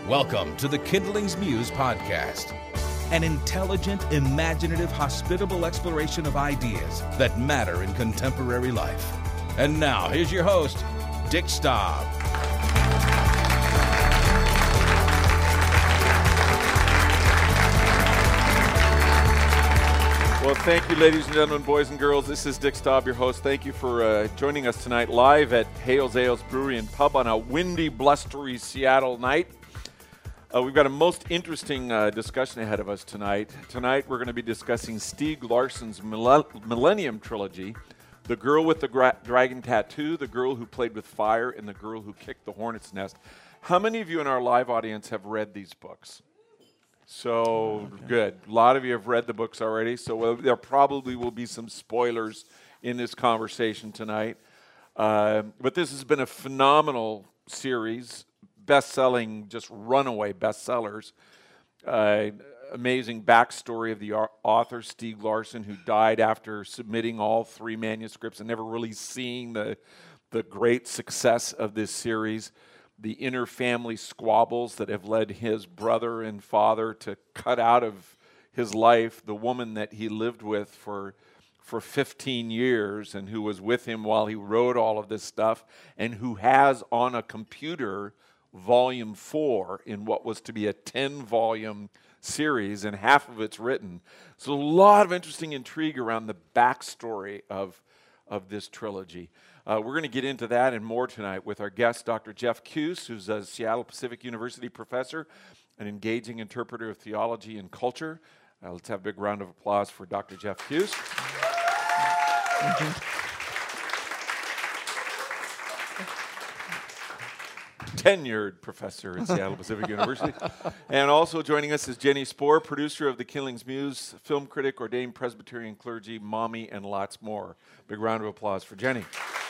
Welcome to the Kindlings Muse podcast, an intelligent, imaginative, hospitable exploration of ideas that matter in contemporary life. And now, here's your host, Dick Staub. Well, thank you, ladies and gentlemen, boys and girls. This is Dick Staub, your host. Thank you for joining us tonight live at Hales Ales Brewery and Pub on a windy, blustery Seattle night. We've got a most interesting discussion ahead of us tonight. Tonight, we're going to be discussing Stieg Larsson's Millennium Trilogy, The Girl with the Dragon Tattoo, The Girl Who Played with Fire, and The Girl Who Kicked the Hornet's Nest. How many of you in our live audience have read these books? So, good. A lot of you have read the books already, so there probably will be some spoilers in this conversation tonight. But this has been a phenomenal series, best-selling, just runaway bestsellers. Amazing backstory of the author, Stieg Larsson, who died after submitting all 3 manuscripts and never really seeing the great success of this series. The inner family squabbles that have led his brother and father to cut out of his life the woman that he lived with for 15 years and who was with him while he wrote all of this stuff, and who has on a computer volume 4 in what was to be a 10-volume series, and half of it's written. So a lot of interesting intrigue around the backstory of this trilogy. We're going to get into that and more tonight with our guest, Dr. Jeff Kues, who's a Seattle Pacific University professor, an engaging interpreter of theology and culture. Let's have a big round of applause for Dr. Jeff Kues. Tenured professor at Seattle Pacific University. And also joining us is Jenny Spohr, producer of The Kindlings Muse, film critic, ordained Presbyterian clergy, mommy, and lots more. Big round of applause for Jenny.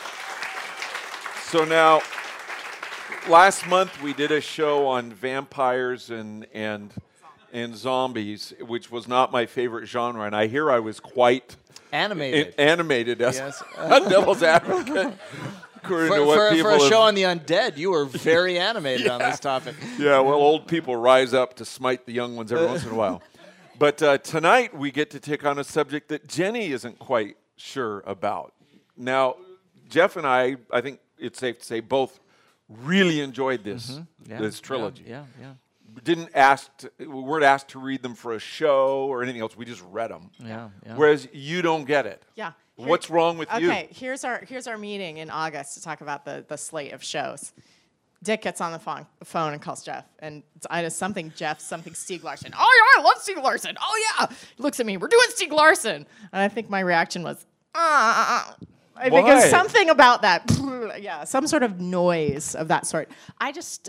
So now, last month we did a show on vampires and zombies, which was not my favorite genre, and I hear I was quite animated as yes. a devil's advocate. For a show on the undead, you were very animated on this topic. Yeah, well, old people rise up to smite the young ones every once in a while. But tonight we get to take on a subject that Jenny isn't quite sure about. Now, Jeff and I think it's safe to say, both really enjoyed this trilogy. Yeah. We weren't asked to read them for a show or anything else. We just read them. Yeah. Whereas you don't get it. Yeah. What's wrong with you? Okay, here's our meeting in August to talk about the slate of shows. Dick gets on the phone and calls Jeff, and it's something Stieg Larsson. Oh yeah, I love Stieg Larsson. Oh yeah, he looks at me. We're doing Stieg Larsson, and I think my reaction was because something about that, yeah, some sort of noise of that sort. I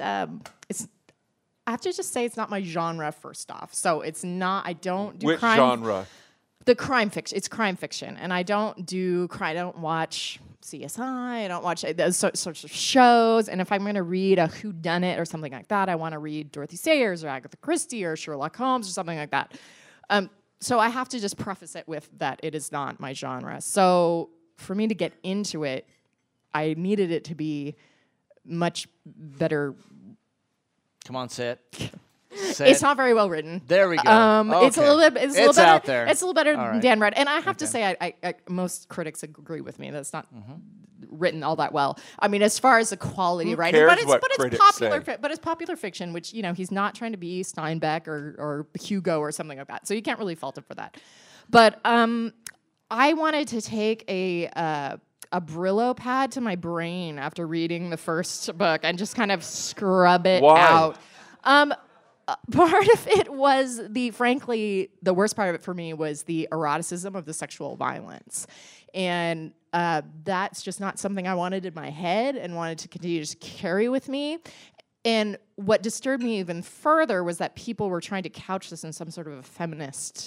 have to just say it's not my genre. First off, so it's not. I don't do Which crime. genre? The crime fiction. It's crime fiction, and I don't do crime. I don't watch CSI. I don't watch those sorts of shows. And if I'm going to read a whodunit or something like that, I want to read Dorothy Sayers or Agatha Christie or Sherlock Holmes or something like that. So I have to just preface it with that it is not my genre. So for me to get into it, I needed it to be much better. Come on, say it. It's not very well written. There we go. Okay. It's a little bit. It's out there. It's a little better All than right. Dan read, and I have to say, I most critics agree with me. That's not written all that well. I mean, as far as the quality of writing, cares what it's critics popular. say? But it's popular fiction, which he's not trying to be Steinbeck or Hugo or something like that. So you can't really fault him for that. But I wanted to take a Brillo pad to my brain after reading the first book and just kind of scrub it out. Part of it was frankly, the worst part of it for me was the eroticism of the sexual violence. And that's just not something I wanted in my head and wanted to continue to carry with me. And what disturbed me even further was that people were trying to couch this in some sort of a feminist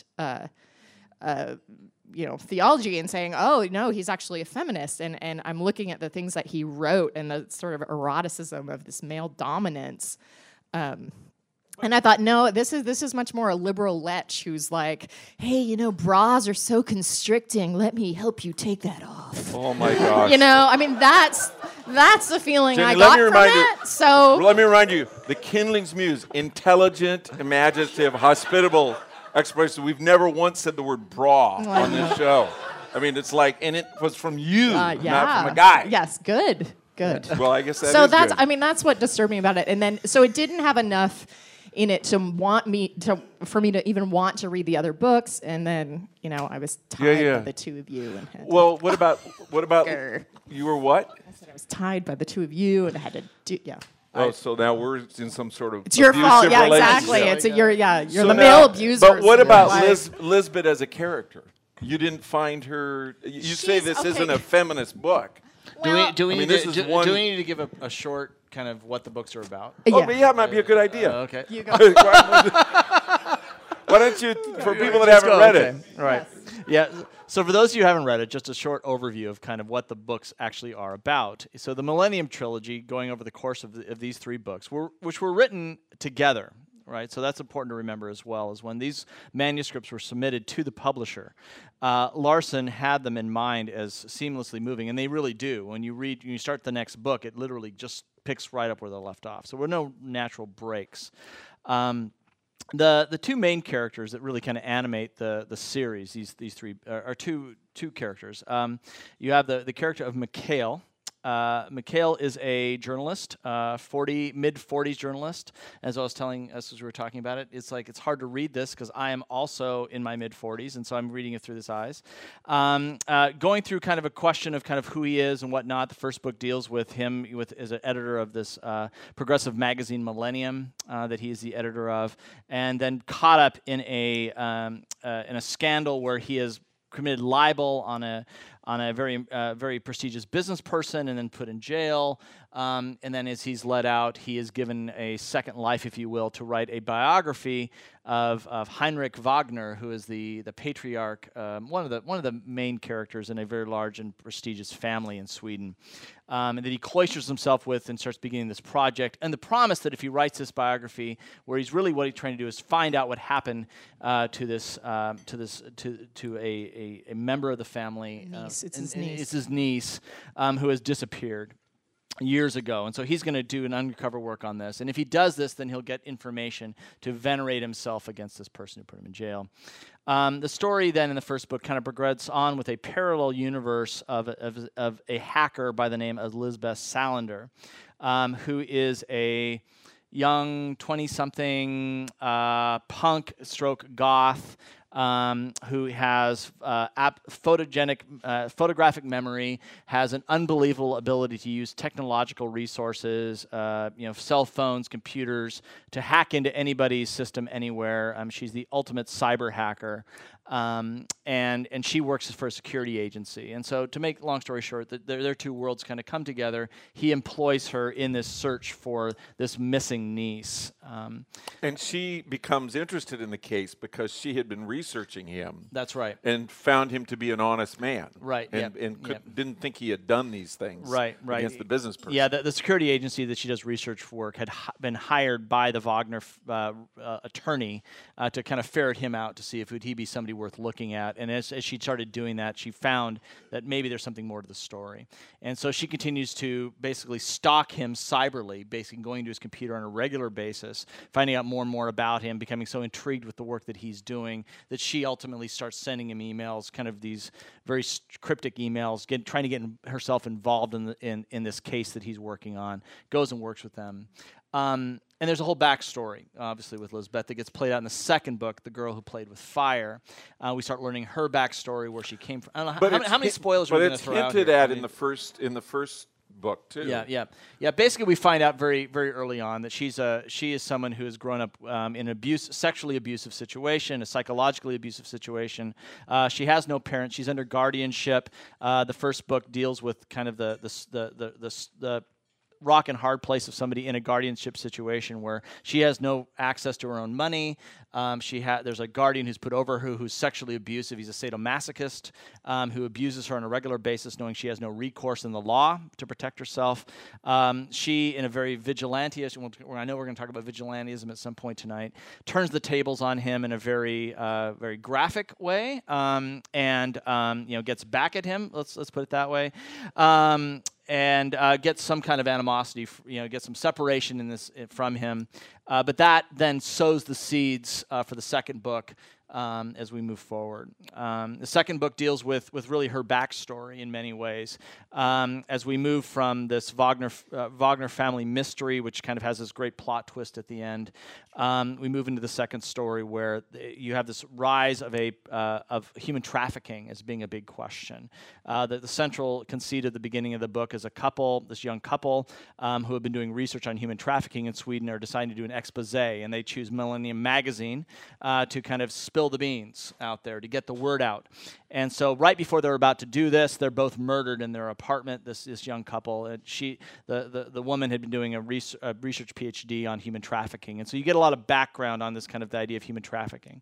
theology and saying, oh, no, he's actually a feminist. And I'm looking at the things that he wrote and the sort of eroticism of this male dominance. And I thought, no, this is much more a liberal lech who's like, hey, bras are so constricting. Let me help you take that off. Oh my gosh. I mean, that's That's the feeling Jenny, I got from it. So let me remind you, the Kindlings Muse, intelligent, imaginative, hospitable exploration. We've never once said the word bra on this show. I mean, it's like, and it was from you, not from a guy. Yes, good. Well, I guess so is that's good. I mean, that's what disturbed me about it. And then, so it didn't have enough in it for me to even want to read the other books. And then, I was tied by the two of you. And well, what about you were what? I said I was tied by the two of you and I had to do, Oh, so now we're in some sort of it's your fault, yeah, exactly. It's you're so the male abuser. But what about Lisbeth as a character? You didn't find her. You say this isn't a feminist book. Well, do we need to give a short kind of what the books are about? Oh, but it might be a good idea. Okay. You go. Why don't you, for people that haven't read it? Right. Yes. Yeah. So for those of you who haven't read it, just a short overview of kind of what the books actually are about. So the Millennium Trilogy, going over the course of these three books, which were written together. Right, so that's important to remember as well, is when these manuscripts were submitted to the publisher, Larson had them in mind as seamlessly moving, and they really do. When you start the next book, it literally just picks right up where they left off. So there were no natural breaks. The two main characters that really kind of animate the series, these three, are two characters. You have the character of Mikhail. Mikhail is a journalist, mid-40s journalist. As I was telling us as we were talking about it, it's hard to read this because I am also in my mid-40s, and so I'm reading it through this eyes. Going through kind of a question of kind of who he is and whatnot. The first book deals with him as an editor of this progressive magazine Millennium that he is the editor of, and then caught up in a scandal where he has committed libel on a very prestigious business person and then put in jail. And then as he's let out, he is given a second life, if you will, to write a biography of Heinrich Wagner, who is the patriarch, one of the main characters in a very large and prestigious family in Sweden. And that he cloisters himself with and starts beginning this project. And the promise that if he writes this biography, where what he's trying to do is find out what happened to a member of the family. It's his niece who has disappeared years ago. And so he's going to do an undercover work on this. And if he does this, then he'll get information to venerate himself against this person who put him in jail. The story then in the first book kind of progresses on with a parallel universe of a hacker by the name of Lisbeth Salander, who is a young 20-something punk stroke goth who has photographic memory, has an unbelievable ability to use technological resources, cell phones, computers, to hack into anybody's system anywhere. She's the ultimate cyber hacker. And she works for a security agency. And so to make long story short, their two worlds kind of come together. He employs her in this search for this missing niece. And she becomes interested in the case because she had been researching him. That's right. And found him to be an honest man. Right. And didn't think he had done these things against the business person. Yeah, the security agency that she does research for work had been hired by the Wagner attorney to kind of ferret him out to see if would he be somebody worth looking at. And as she started doing that, she found that maybe there's something more to the story. And so she continues to basically stalk him cyberly, basically going to his computer on a regular basis, finding out more and more about him, becoming so intrigued with the work that he's doing that she ultimately starts sending him emails, kind of these very cryptic emails, trying to get herself involved in this case that he's working on, goes and works with them. And there's a whole backstory, obviously, with Lisbeth that gets played out in the second book, The Girl Who Played with Fire. We start learning her backstory, where she came from. I don't know how many spoilers are we going to throw out here? But it's hinted at in the first book too. Yeah. Basically, we find out very, very early on that she is someone who has grown up in an sexually abusive situation, a psychologically abusive situation. She has no parents. She's under guardianship. The first book deals with kind of the rock and hard place of somebody in a guardianship situation where she has no access to her own money. There's a guardian who's put over her who's sexually abusive. He's a sadomasochist who abuses her on a regular basis, knowing she has no recourse in the law to protect herself. She, in a very vigilante-ish, I know we're going to talk about vigilantism at some point tonight, turns the tables on him in a very, very graphic way, and gets back at him. Let's put it that way. get some kind of animosity, get some separation in this from him. But that then sows the seeds for the second book. As we move forward. The second book deals with really her backstory in many ways. As we move from this Wagner family mystery, which kind of has this great plot twist at the end, we move into the second story where you have this rise of human trafficking as being a big question. The central conceit at the beginning of the book is this young couple who have been doing research on human trafficking in Sweden are deciding to do an expose, and they choose Millennium Magazine to kind of spill the beans out there, to get the word out. And so right before they're about to do this, they're both murdered in their apartment, this young couple. And the woman had been doing a research PhD on human trafficking. And so you get a lot of background on this kind of the idea of human trafficking.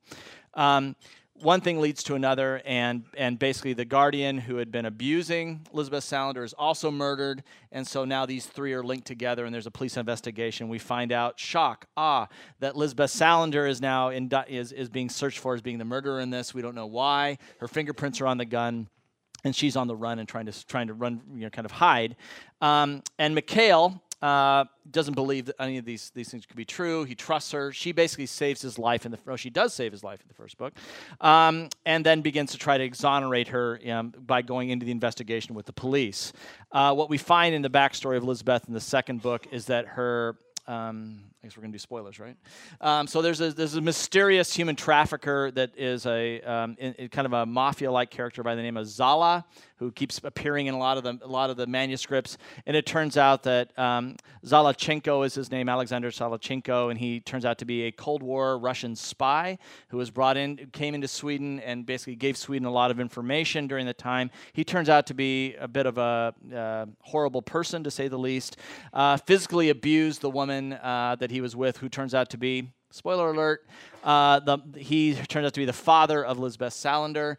One thing leads to another, and basically the guardian who had been abusing Lisbeth Salander is also murdered, and so now these three are linked together, and there's a police investigation. We find out, that Lisbeth Salander is now is being searched for as being the murderer in this. We don't know why. Her fingerprints are on the gun, and she's on the run and trying to run, kind of hide. And Mikhail doesn't believe that any of these things could be true. He trusts her. She basically saves his life she does save his life in the first book, and then begins to try to exonerate her by going into the investigation with the police. What we find in the backstory of Lisbeth in the second book is that her I guess we're going to do spoilers, right? So there's a mysterious human trafficker that is a kind of a mafia-like character by the name of Zala, who keeps appearing in a lot of the manuscripts. And it turns out that Zalachenko is his name, Alexander Zalachenko, and he turns out to be a Cold War Russian spy who was came into Sweden and basically gave Sweden a lot of information during the time. He turns out to be a bit of a horrible person, to say the least. Physically abused the woman that he was with, who turns out to be, spoiler alert, he turns out to be the father of Lisbeth Salander,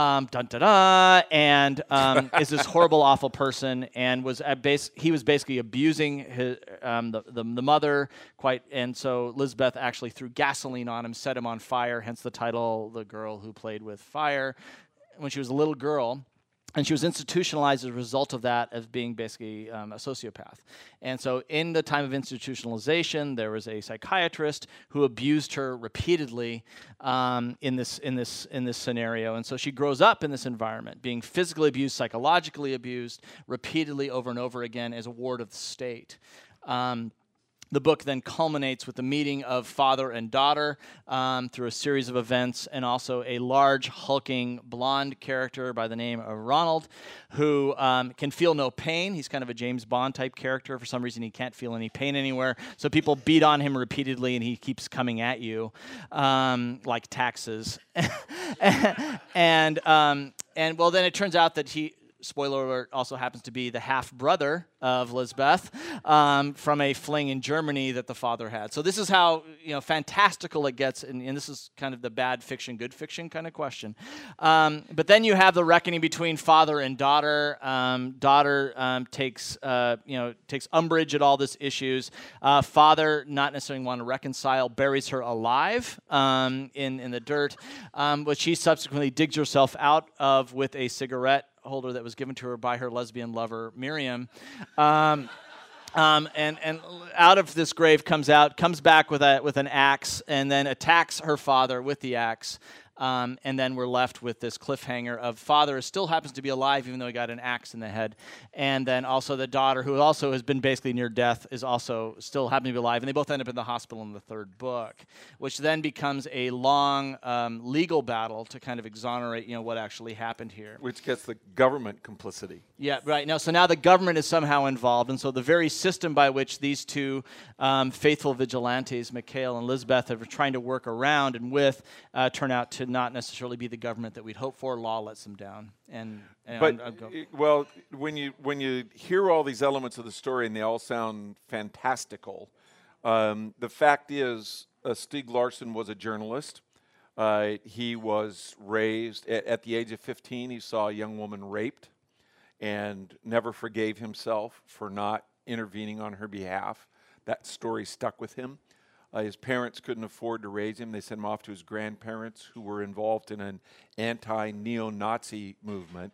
and is this horrible, awful person, and he was basically abusing the mother quite, and so Lisbeth actually threw gasoline on him, set him on fire, hence the title, The Girl Who Played with Fire, when she was a little girl. And she was institutionalized as a result of that as being basically a sociopath. And so in the time of institutionalization, there was a psychiatrist who abused her repeatedly in this scenario. And so she grows up in this environment, being physically abused, psychologically abused, repeatedly over and over again as a ward of the state. The book then culminates with the meeting of father and daughter through a series of events, and also a large, hulking, blonde character by the name of Ronald, who can feel no pain. He's kind of a James Bond type character. For some reason, he can't feel any pain anywhere. So people beat on him repeatedly, and he keeps coming at you like taxes. and well, then it turns out that spoiler alert, also happens to be the half-brother of Lisbeth from a fling in Germany that the father had. So this is how fantastical it gets, and this is kind of the bad fiction, good fiction kind of question. But then you have the reckoning between father and daughter. Daughter takes umbrage at all these issues. Father, not necessarily want to reconcile, buries her alive in the dirt, which she subsequently digs herself out of with a cigarette holder that was given to her by her lesbian lover Miriam, and out of this grave comes back with an axe, and then attacks her father with the axe. And then we're left with this cliffhanger of father still happens to be alive even though he got an axe in the head. And then also the daughter, who also has been basically near death, is also still happening to be alive. And they both end up in the hospital in the third book, which then becomes a long legal battle to kind of exonerate what actually happened here. Which gets the government complicity. Yeah, right. So now the government is somehow involved. And so the very system by which these two faithful vigilantes, Mikhail and Lisbeth, are trying to work around and with turn out to not necessarily be the government that we'd hope for. Law lets them down. Well, when you hear all these elements of the story and they all sound fantastical, the fact is Stieg Larsson was a journalist. He was raised at the age of 15. He saw a young woman raped and never forgave himself for not intervening on her behalf. That story stuck with him. His parents couldn't afford to raise him. They sent him off to his grandparents, who were involved in an anti-neo-Nazi movement.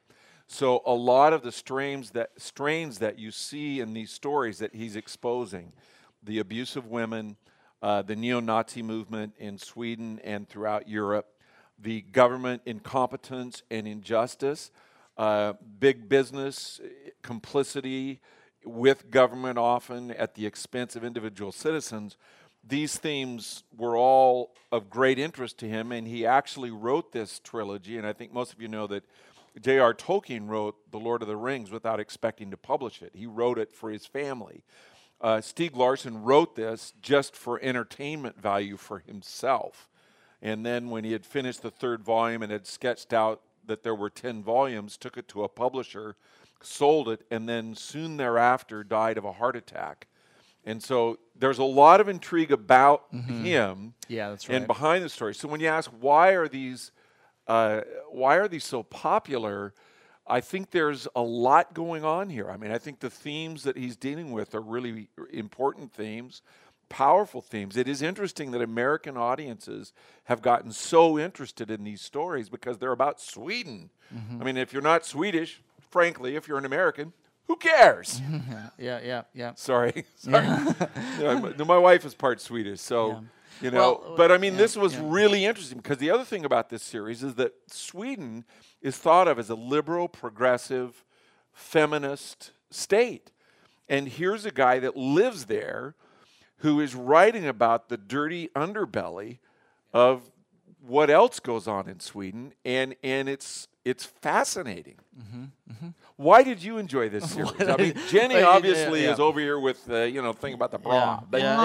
So a lot of the strains that you see in these stories that he's exposing, the abuse of women, the neo-Nazi movement in Sweden and throughout Europe, the government incompetence and injustice, big business complicity with government often at the expense of individual citizens. These themes were all of great interest to him, and he actually wrote this trilogy, and I think most of you know that J.R. Tolkien wrote The Lord of the Rings without expecting to publish it. He wrote it for his family. Stieg Larsson wrote this just for entertainment value for himself. And then when he had finished the 3rd volume and had sketched out that there were 10 volumes, took it to a publisher, sold it, and then soon thereafter died of a heart attack. And so there's a lot of intrigue about him that's right. and behind the story. So when you ask why are these so popular, I think there's a lot going on here. I mean, I think the themes that he's dealing with are really important themes, powerful themes. It is interesting that American audiences have gotten so interested in these stories because they're about Sweden. I mean, if you're not Swedish, frankly, if you're an American, who cares? Yeah. Sorry. My wife is part Swedish, so you know. Well, but I mean, this was really interesting because the other thing about this series is that Sweden is thought of as a liberal, progressive, feminist state, and here's a guy that lives there, who is writing about the dirty underbelly of what else goes on in Sweden, and it's fascinating. Why did you enjoy this series? I mean, Jenny obviously is over here with thing about the bra.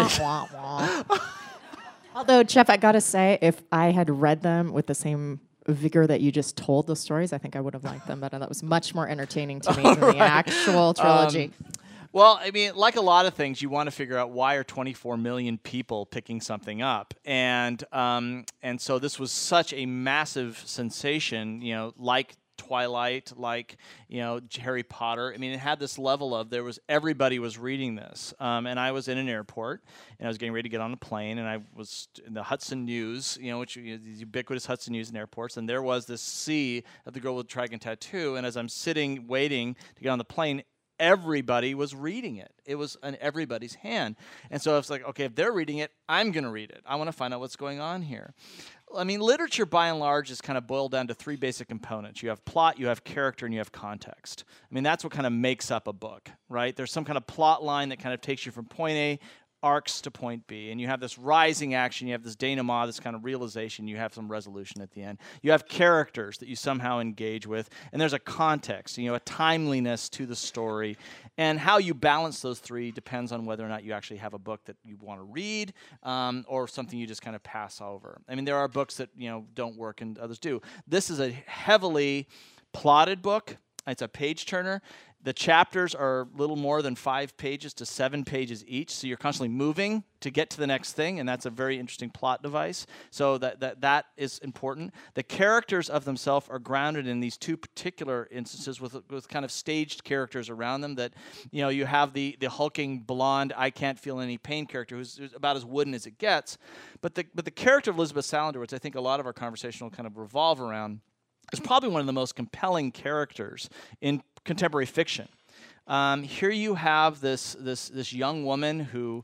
Although, Jeff, I gotta say, if I had read them with the same vigor that you just told the stories, I think I would have liked them better. That was much more entertaining to me than the actual trilogy. Well, I mean, like a lot of things, you want to figure out why are 24 million people picking something up, and so this was such a massive sensation, like Twilight, like Harry Potter. I mean, it had this level of everybody was reading this, and I was in an airport and I was getting ready to get on a plane, and I was in the Hudson News, which is ubiquitous Hudson News in airports, and there was this sea of the girl with the dragon tattoo, and as I'm sitting waiting to get on the plane, everybody was reading it. It was in everybody's hand. And so I was like, okay, if they're reading it, I'm going to read it. I want to find out what's going on here. I mean, literature by and large is kind of boiled down to 3 basic components. You have plot, you have character, and you have context. I mean, that's what kind of makes up a book, right? There's some kind of plot line that kind of takes you from point A, arcs to point B, and you have this rising action, you have this denouement, this kind of realization, you have some resolution at the end. You have characters that you somehow engage with, and there's a context, a timeliness to the story, and how you balance those 3 depends on whether or not you actually have a book that you want to read, or something you just kind of pass over. I mean, there are books that, don't work and others do. This is a heavily plotted book. It's a page turner. The chapters are little more than 5 pages to 7 pages each, so you're constantly moving to get to the next thing, and that's a very interesting plot device. So that is important. The characters of themselves are grounded in these 2 particular instances with kind of staged characters around them. That you have the hulking blonde, I can't feel any pain character who's about as wooden as it gets, but the character of Elizabeth Salander, which I think a lot of our conversation will kind of revolve around, is probably one of the most compelling characters in contemporary fiction. Here you have this young woman who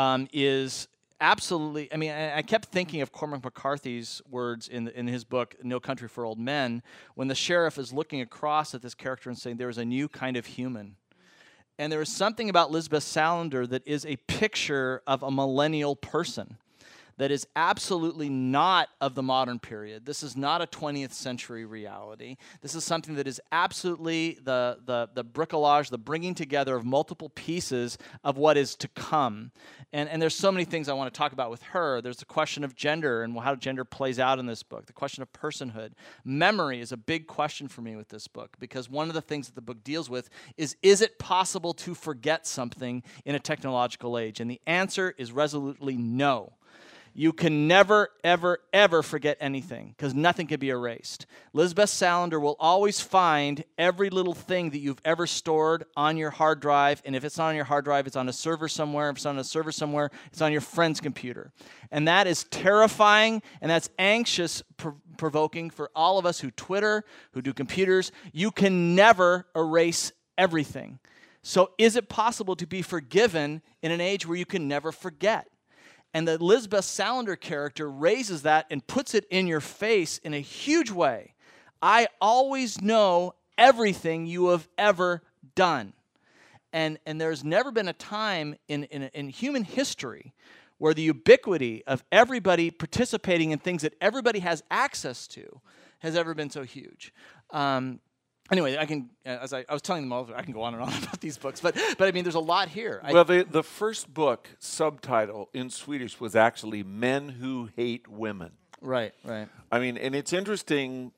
is absolutely. I mean, I kept thinking of Cormac McCarthy's words in his book No Country for Old Men, when the sheriff is looking across at this character and saying there is a new kind of human. And there is something about Lisbeth Salander that is a picture of a millennial person that is absolutely not of the modern period. This is not a 20th century reality. This is something that is absolutely the bricolage, the bringing together of multiple pieces of what is to come. And there's so many things I want to talk about with her. There's the question of gender and how gender plays out in this book, the question of personhood. Memory is a big question for me with this book, because one of the things that the book deals with is it possible to forget something in a technological age? And the answer is resolutely no. You can never, ever, ever forget anything because nothing can be erased. Lisbeth Salander will always find every little thing that you've ever stored on your hard drive. And if it's not on your hard drive, it's on a server somewhere. If it's on a server somewhere, it's on your friend's computer. And that is terrifying and that's anxious provoking for all of us who Twitter, who do computers. You can never erase everything. So is it possible to be forgiven in an age where you can never forget? And the Lisbeth Salander character raises that and puts it in your face in a huge way. I always know everything you have ever done. And there's never been a time in human history where the ubiquity of everybody participating in things that everybody has access to has ever been so huge. Anyway, I can, as I was telling them all, I can go on and on about these books, but I mean, there's a lot here. Well, the first book subtitle in Swedish was actually Men Who Hate Women. Right, right. I mean, and it's interesting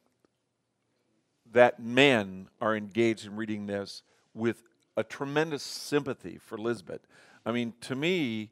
that men are engaged in reading this with a tremendous sympathy for Lisbeth. I mean, to me,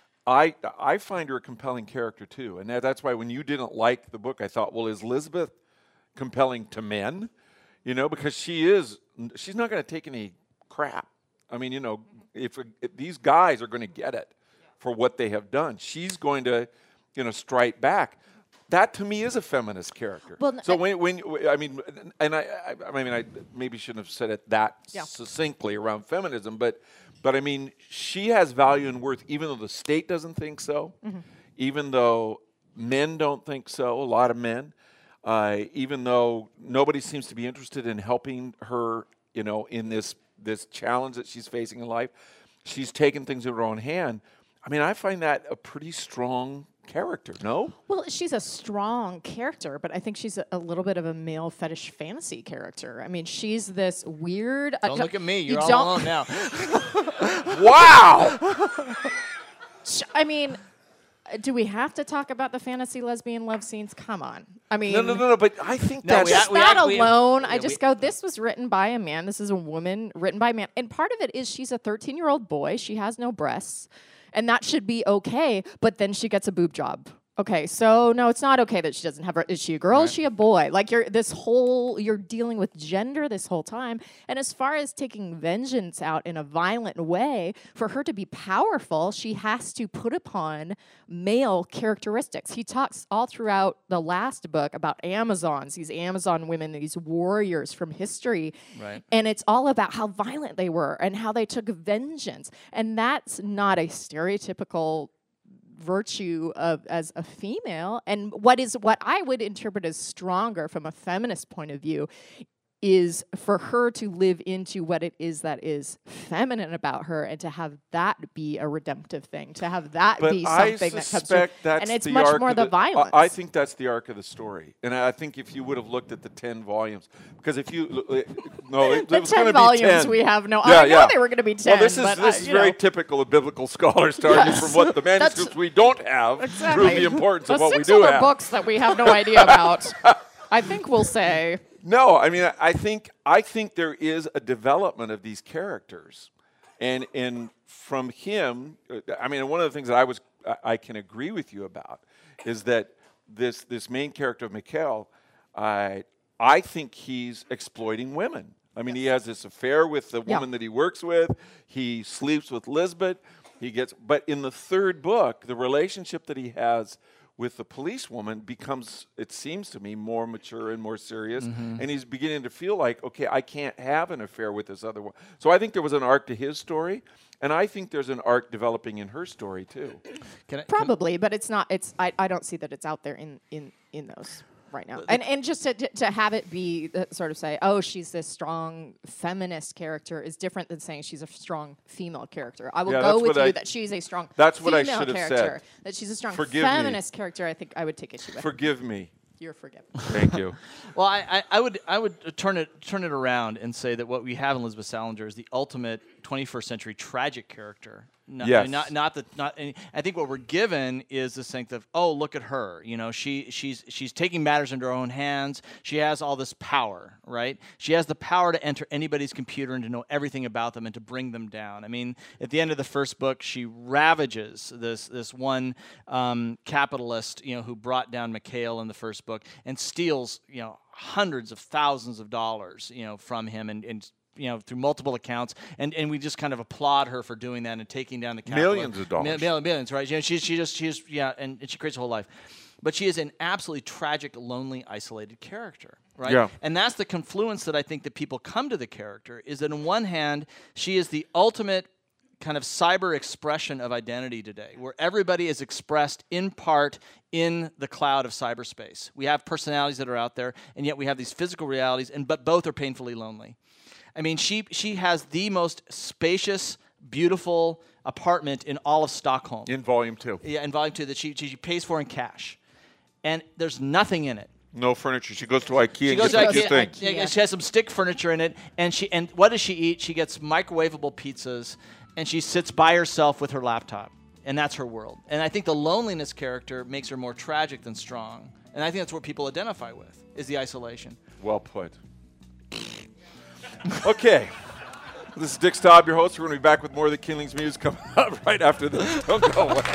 I find her a compelling character too, and that's why when you didn't like the book, I thought, well, is Lisbeth compelling to men? You know, because she's not going to take any crap. I mean, you know, if these guys are going to get it for what they have done, she's going to, you know, strike back. That to me is a feminist character. Well, so when I mean, and I maybe shouldn't have said it that succinctly around feminism, but I mean, she has value and worth, even though the state doesn't think so, even though men don't think so. A lot of men. Even though nobody seems to be interested in helping her, you know, in this challenge that she's facing in life, she's taken things in her own hand. I mean, I find that a pretty strong character, no? Well, she's a strong character, but I think she's a little bit of a male fetish fantasy character. I mean, she's this weird... Don't look at me. You're all alone now. Wow! I mean... Do we have to talk about the fantasy lesbian love scenes? Come on. I mean... No, but I think that's... Just that alone, I just go, this was written by a man. This is a woman written by a man. And part of it is she's a 13-year-old boy. She has no breasts. And that should be okay. But then she gets a boob job. Okay, so no, it's not okay that she doesn't have is she a girl? Right. Is she a boy? Like you're dealing with gender this whole time. And as far as taking vengeance out in a violent way, for her to be powerful, she has to put upon male characteristics. He talks all throughout the last book about Amazons, these Amazon women, these warriors from history. Right. And it's all about how violent they were and how they took vengeance. And that's not a stereotypical virtue as a female, and what I would interpret as stronger from a feminist point of view is for her to live into what it is that is feminine about her and to have that be a redemptive thing, to have that be something that comes through. And it's much more the violence. I think that's the arc of the story. And I think if you would have looked at the 10 volumes, because if you, no, it was going to be 10. 10 volumes we have no, I know they were going to be 10. Well, this is very typical of biblical scholars to argue from what the manuscripts we don't have prove the importance of what we do have. 6 other books that we have no idea about. I think we'll say... No, I mean, I think there is a development of these characters, and from him, I mean, one of the things that I can agree with you about is that this main character of Mikael, I think he's exploiting women. I mean, he has this affair with the woman that he works with. He sleeps with Lisbeth. But in the third book, the relationship that he has with the policewoman becomes, it seems to me, more mature and more serious. And he's beginning to feel like, okay, I can't have an affair with this other one. So I think there was an arc to his story, and I think there's an arc developing in her story too. Probably, but it's not. I don't see that it's out there in those right now. And just to have it be sort of say, oh, she's this strong feminist character is different than saying she's a strong female character. I will go with you that she's a strong female character. That she's a strong feminist character, I think I would take issue with. Forgive me. You're forgiven. Thank you. Well, I would turn it around and say that what we have in Lisbeth Salander is the ultimate 21st century tragic character. Yes. I think what we're given is this thing of, oh, look at her. You know, she's taking matters into her own hands. She has all this power, right? She has the power to enter anybody's computer and to know everything about them and to bring them down. I mean, at the end of the first book, she ravages this one capitalist, you know, who brought down Mikhail in the first book and steals, you know, hundreds of thousands of dollars, you know, from him and you know, through multiple accounts, and we just kind of applaud her for doing that and taking down the capital. Millions of dollars. Millions, right? You know, she's and she creates a whole life. But she is an absolutely tragic, lonely, isolated character, right? Yeah. And that's the confluence that I think that people come to the character, is that on one hand, she is the ultimate kind of cyber expression of identity today, where everybody is expressed in part in the cloud of cyberspace. We have personalities that are out there, and yet we have these physical realities, but both are painfully lonely. I mean, she has the most spacious, beautiful apartment in all of Stockholm. In Volume 2. Yeah, in Volume 2 that she pays for in cash. And there's nothing in it. No furniture. She goes to IKEA She and goes gets to a few things. IKEA. She has some stick furniture in it. And what does she eat? She gets microwavable pizzas, and she sits by herself with her laptop. And that's her world. And I think the loneliness character makes her more tragic than strong. And I think that's what people identify with, is the isolation. Well put. Okay. This is Dick Staub, your host. We're going to be back with more of the Kindlings Muse coming up right after this. Don't go away.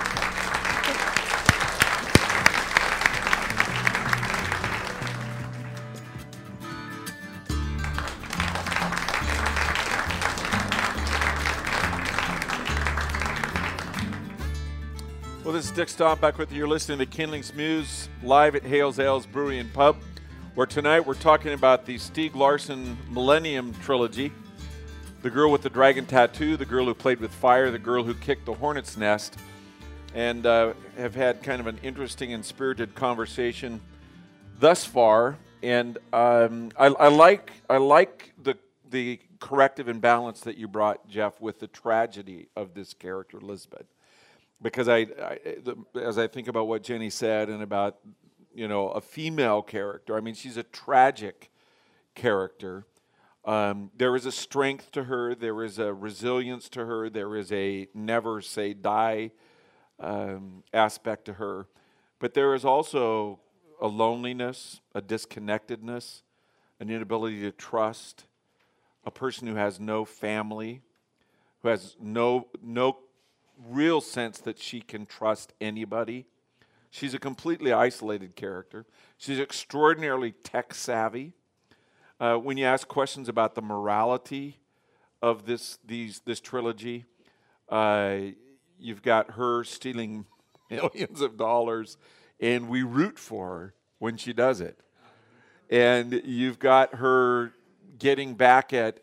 Well, this is Dick Staub back with you. You're listening to Kindlings Muse live at Hales Ales Brewery and Pub, where tonight we're talking about the Stieg Larsson Millennium Trilogy. The Girl with the Dragon Tattoo, The Girl Who Played with Fire, The Girl Who Kicked the Hornet's Nest, and have had kind of an interesting and spirited conversation thus far. And I like the corrective and balance that you brought, Jeff, with the tragedy of this character, Lisbeth. Because as I think about what Jenny said and about, you know, a female character, I mean, she's a tragic character. There is a strength to her. There is a resilience to her. There is a never say die aspect to her. But there is also a loneliness, a disconnectedness, an inability to trust, a person who has no family, who has no real sense that she can trust anybody. She's a completely isolated character. She's extraordinarily tech savvy. When you ask questions about the morality of this trilogy, you've got her stealing millions of dollars, and we root for her when she does it. And you've got her getting back at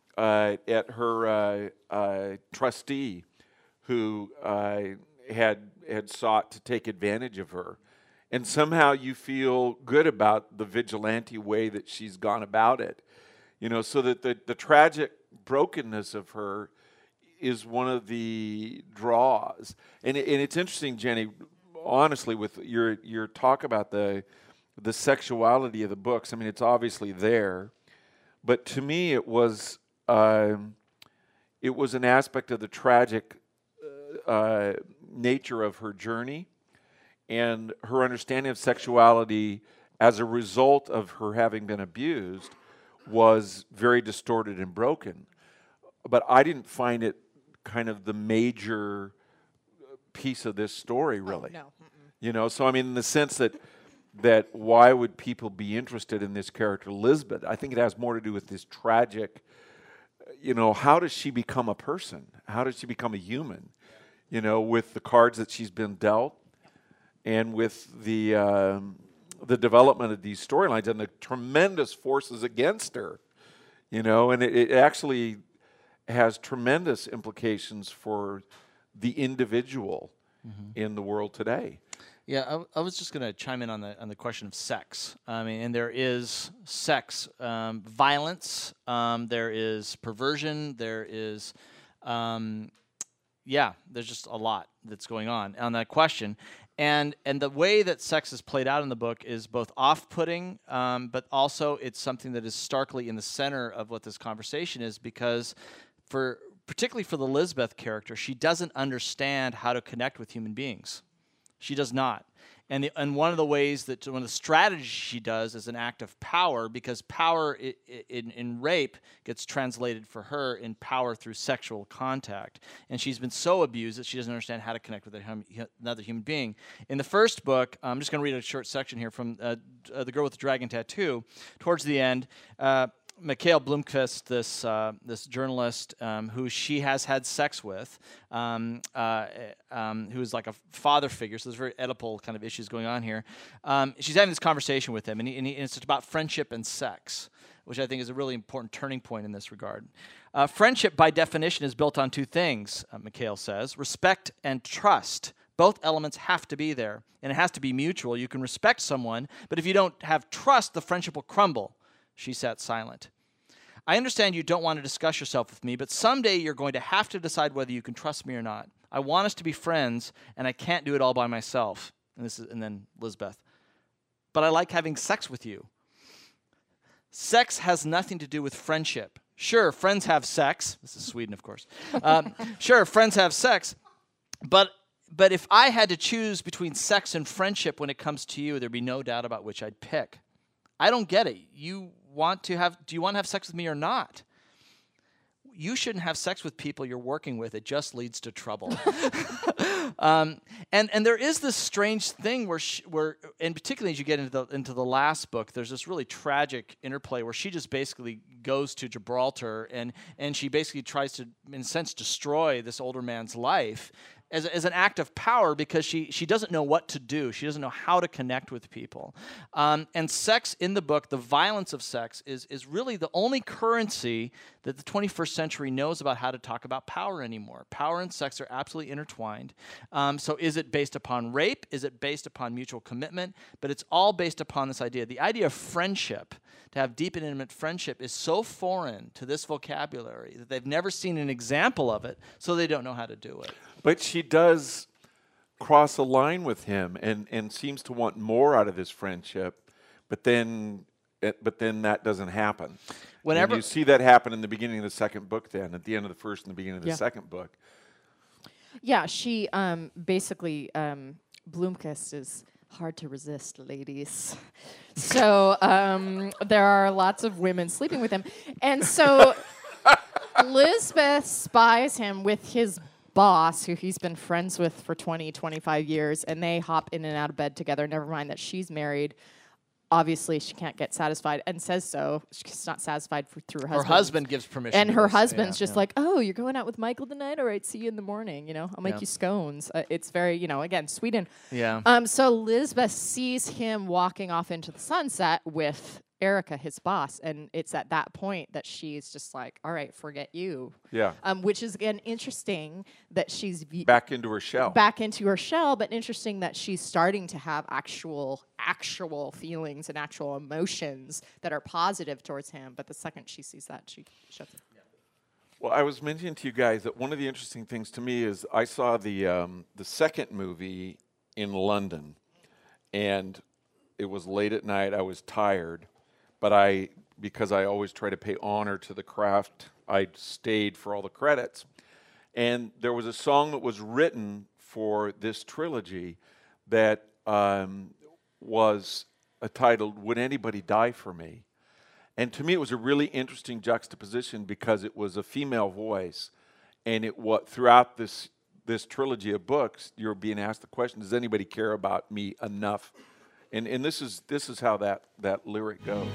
her trustee, who had sought to take advantage of her. And somehow you feel good about the vigilante way that she's gone about it. You know, so that the tragic brokenness of her is one of the draws. And it's interesting, Jenny, honestly, with your talk about the sexuality of the books. I mean, it's obviously there. But to me, it was an aspect of the tragic nature of her journey and her understanding of sexuality as a result of her having been abused was very distorted and broken. But I didn't find it kind of the major piece of this story, really. Oh, no. You know, so I mean, in the sense that why would people be interested in this character, Lisbeth? I think it has more to do with this tragic, you know, how does she become a person? How does she become a human? You know, with the cards that she's been dealt, and with the development of these storylines and the tremendous forces against her, you know, and it actually has tremendous implications for the individual in the world today. Yeah, I was just going to chime in on the question of sex. I mean, and there is sex, violence, there is perversion, there is. There's just a lot that's going on that question. And the way that sex is played out in the book is both off-putting, but also it's something that is starkly in the center of what this conversation is, because particularly for the Lisbeth character, she doesn't understand how to connect with human beings. She does not. And one of the strategies she does is an act of power, because power in rape gets translated for her in power through sexual contact. And she's been so abused that she doesn't understand how to connect with another human being. In the first book, I'm just going to read a short section here from The Girl with the Dragon Tattoo. Towards the end, Mikael Blomkvist, this journalist who she has had sex with, who is like a father figure, so there's very Oedipal kind of issues going on here. She's having this conversation with him, and it's about friendship and sex, which I think is a really important turning point in this regard. Friendship, by definition, is built on two things, Mikael says: respect and trust. Both elements have to be there, and it has to be mutual. You can respect someone, but if you don't have trust, the friendship will crumble. She sat silent. I understand you don't want to discuss yourself with me, but someday you're going to have to decide whether you can trust me or not. I want us to be friends, and I can't do it all by myself. And then Lisbeth. But I like having sex with you. Sex has nothing to do with friendship. Sure, friends have sex. This is Sweden, of course. Sure, friends have sex. But if I had to choose between sex and friendship when it comes to you, there'd be no doubt about which I'd pick. I don't get it. Do you want to have sex with me or not? You shouldn't have sex with people you're working with. It just leads to trouble. And there is this strange thing where, and particularly as you get into the last book, there's this really tragic interplay where she just basically goes to Gibraltar and she basically tries to, in a sense, destroy this older man's life as an act of power, because she doesn't know what to do. She doesn't know how to connect with people. And sex in the book, the violence of sex, is really the only currency that the 21st century knows about how to talk about power anymore. Power and sex are absolutely intertwined. So is it based upon rape? Is it based upon mutual commitment? But it's all based upon this idea. The idea of friendship, to have deep and intimate friendship, is so foreign to this vocabulary that they've never seen an example of it, so they don't know how to do it. But she does cross a line with him and seems to want more out of this friendship, but then that doesn't happen. Whenever and you see that happen in the beginning of the second book, then at the end of the first and the beginning of the second book. Yeah, she basically Blomkvist is hard to resist, ladies. So there are lots of women sleeping with him, and so Lisbeth spies him with his boss, who he's been friends with for 20, 25 years, and they hop in and out of bed together, never mind that she's married. Obviously, she can't get satisfied, and says so. She's not satisfied through her husband. Her husband gives permission. And her husband's just like, oh, you're going out with Michael tonight? All right, see you in the morning. I'll make you scones. It's very, again, Sweden. Yeah. So Lisbeth sees him walking off into the sunset with Erica, his boss, and it's at that point that she's just like, all right, forget you. Yeah. Which is, again, interesting that she's back into her shell. Back into her shell, but interesting that she's starting to have actual feelings and actual emotions that are positive towards him. But the second she sees that, she shuts it. Well, I was mentioning to you guys that one of the interesting things to me is I saw the second movie in London, and it was late at night. I was tired. But because I always try to pay honor to the craft, I stayed for all the credits. And there was a song that was written for this trilogy that was titled, "Would Anybody Die for Me?" And to me, it was a really interesting juxtaposition because it was a female voice. And throughout this trilogy of books, you're being asked the question, does anybody care about me enough? And this is how that lyric goes.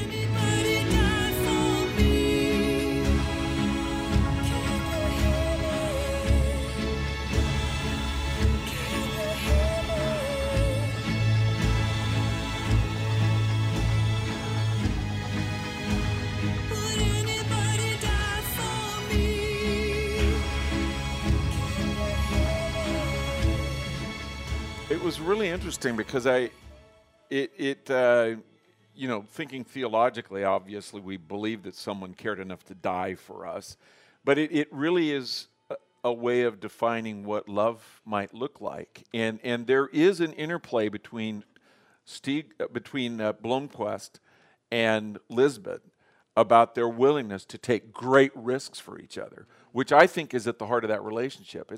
It was really interesting because thinking theologically, obviously, we believe that someone cared enough to die for us. But it really is a way of defining what love might look like. And there is an interplay between Blomkvist and Lisbeth about their willingness to take great risks for each other, which I think is at the heart of that relationship.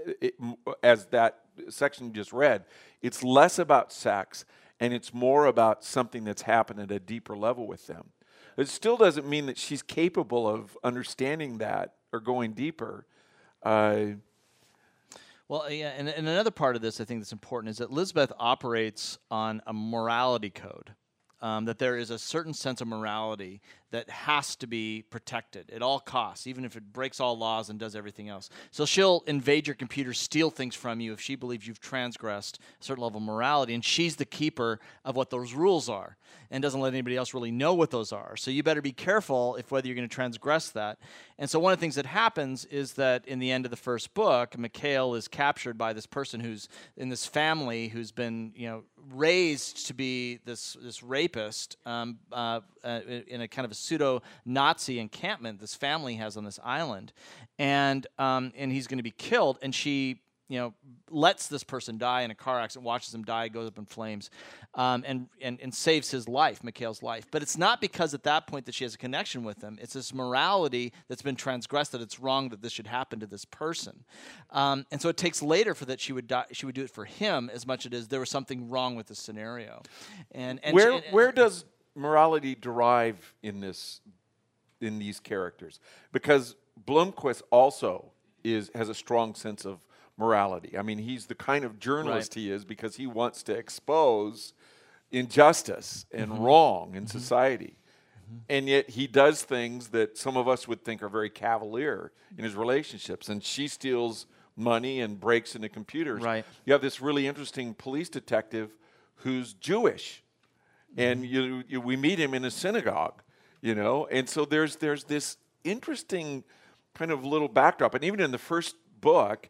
As that section you just read, it's less about sex and it's more about something that's happened at a deeper level with them. It still doesn't mean that she's capable of understanding that or going deeper. Well, yeah, and another part of this I think that's important is that Lisbeth operates on a morality code. That there is a certain sense of morality that has to be protected at all costs, even if it breaks all laws and does everything else. So she'll invade your computer, steal things from you if she believes you've transgressed a certain level of morality, and she's the keeper of what those rules are and doesn't let anybody else really know what those are. So you better be careful whether you're going to transgress that. And so one of the things that happens is that in the end of the first book, Mikhail is captured by this person who's in this family who's been, raised to be this rapist in a kind of a pseudo-Nazi encampment this family has on this island, and he's going to be killed, and she lets this person die in a car accident, watches him die, goes up in flames, and saves his life, Mikhail's life. But it's not because at that point that she has a connection with him. It's this morality that's been transgressed, that it's wrong that this should happen to this person. And so it takes later for that she would do it for him as much as there was something wrong with the scenario. And where does morality derive in these characters? Because Blomquist also has a strong sense of morality. I mean, he's the kind of journalist he is because he wants to expose injustice and wrong in society. And yet he does things that some of us would think are very cavalier in his relationships. And she steals money and breaks into computers. Right. You have this really interesting police detective who's Jewish. And we meet him in a synagogue, And so there's this interesting kind of little backdrop. And even in the first book,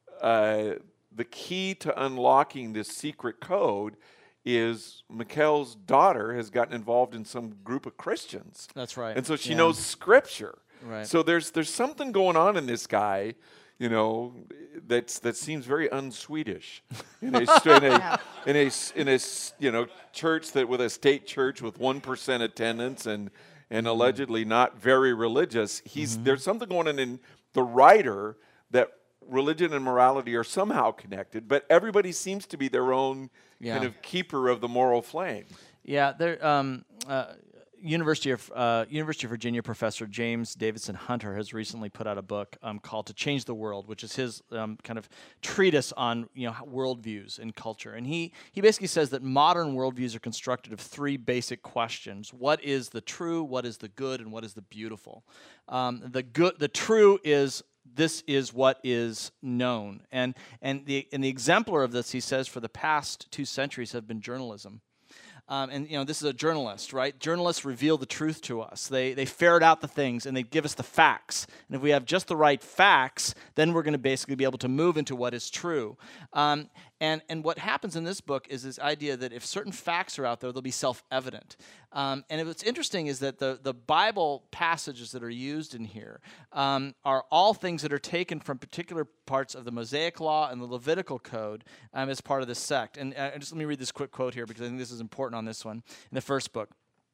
the key to unlocking this secret code is Mikhail's daughter has gotten involved in some group of Christians. That's right. And so she knows Scripture. Right. So there's something going on in this guy, that seems very un-Swedish in a church that with a state church with 1% attendance and allegedly not very religious. There's something going on in the writer that religion and morality are somehow connected, but everybody seems to be their own kind of keeper of the moral flame. Yeah, University of Virginia professor James Davidson Hunter has recently put out a book called "To Change the World," which is his kind of treatise on worldviews and culture. And he basically says that modern worldviews are constructed of three basic questions: what is the true, what is the good, and what is the beautiful? The true is this is what is known, and the exemplar of this, he says, for the past 2 centuries have been journalism. This is a journalist, right? Journalists reveal the truth to us. They ferret out the things and they give us the facts. And if we have just the right facts, then we're going to basically be able to move into what is true. And what happens in this book is this idea that if certain facts are out there, they'll be self-evident. And what's interesting is that the Bible passages that are used in here are all things that are taken from particular parts of the Mosaic Law and the Levitical Code as part of this sect. And just let me read this quick quote here because I think this is important on this one in the first book.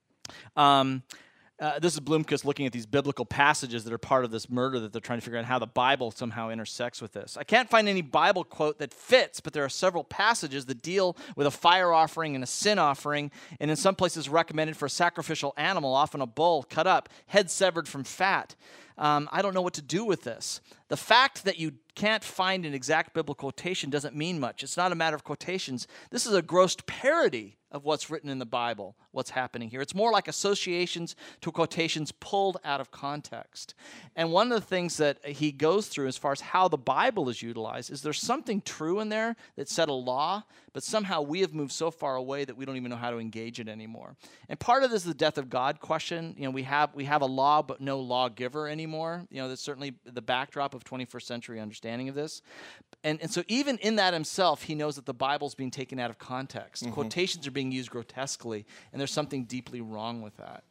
This is Blomquist looking at these biblical passages that are part of this murder that they're trying to figure out how the Bible somehow intersects with this. I can't find any Bible quote that fits, but there are several passages that deal with a fire offering and a sin offering, and in some places recommended for a sacrificial animal, often a bull, cut up, head severed from fat. I don't know what to do with this. The fact that you can't find an exact biblical quotation doesn't mean much. It's not a matter of quotations. This is a gross parody of what's written in the Bible, what's happening here. It's more like associations to quotations pulled out of context. And one of the things that he goes through as far as how the Bible is utilized is there's something true in there that said a law, but somehow we have moved so far away that we don't even know how to engage it anymore. And part of this is the death of God question. We have a law, but no lawgiver anymore. That's certainly the backdrop of 21st century understanding of this. And so even in that himself, he knows that the Bible's being taken out of context. Mm-hmm. Quotations are being used grotesquely, and there's something deeply wrong with that.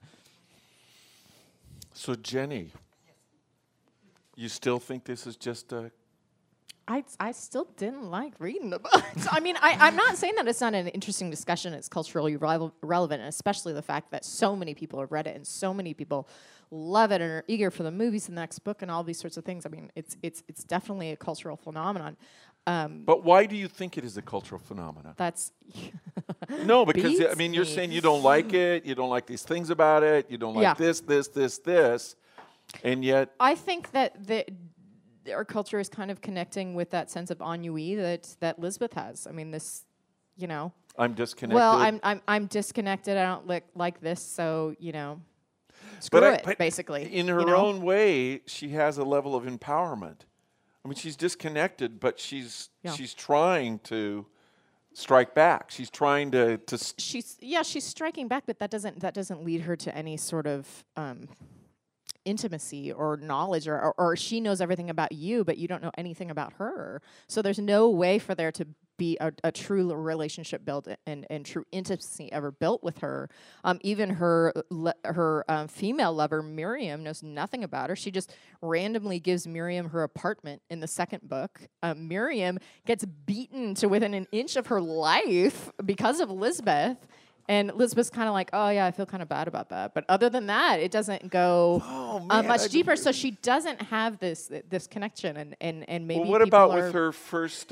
So, Jenny, you still think this is just a I still didn't like reading the books. I mean, I'm not saying that it's not an interesting discussion. It's culturally relevant, and especially the fact that so many people have read it and so many people love it and are eager for the movies and the next book and all these sorts of things. I mean, it's definitely a cultural phenomenon. But why do you think it is a cultural phenomenon? That's No, because beats I mean, you're me. saying you don't like it, you don't like these things about it, you don't like Yeah. this, and yet I think that our culture is kind of connecting with that sense of ennui that Lisbeth has. I mean, this, you know. I'm disconnected. Well, I'm disconnected. I don't like this, so screw it. Basically, in her own way, she has a level of empowerment. I mean, she's disconnected, but she's trying to strike back. She's trying to. She's striking back, but that doesn't lead her to any sort of intimacy or knowledge, or she knows everything about you, but you don't know anything about her. So there's no way for there to be a true relationship built and true intimacy ever built with her. Even her female lover, Miriam, knows nothing about her. She just randomly gives Miriam her apartment in the second book. Miriam gets beaten to within an inch of her life because of Lisbeth. And Lisbeth's kind of like, oh, yeah, I feel kind of bad about that. But other than that, it doesn't go much deeper. So she doesn't have this connection. And maybe Well, what about with her first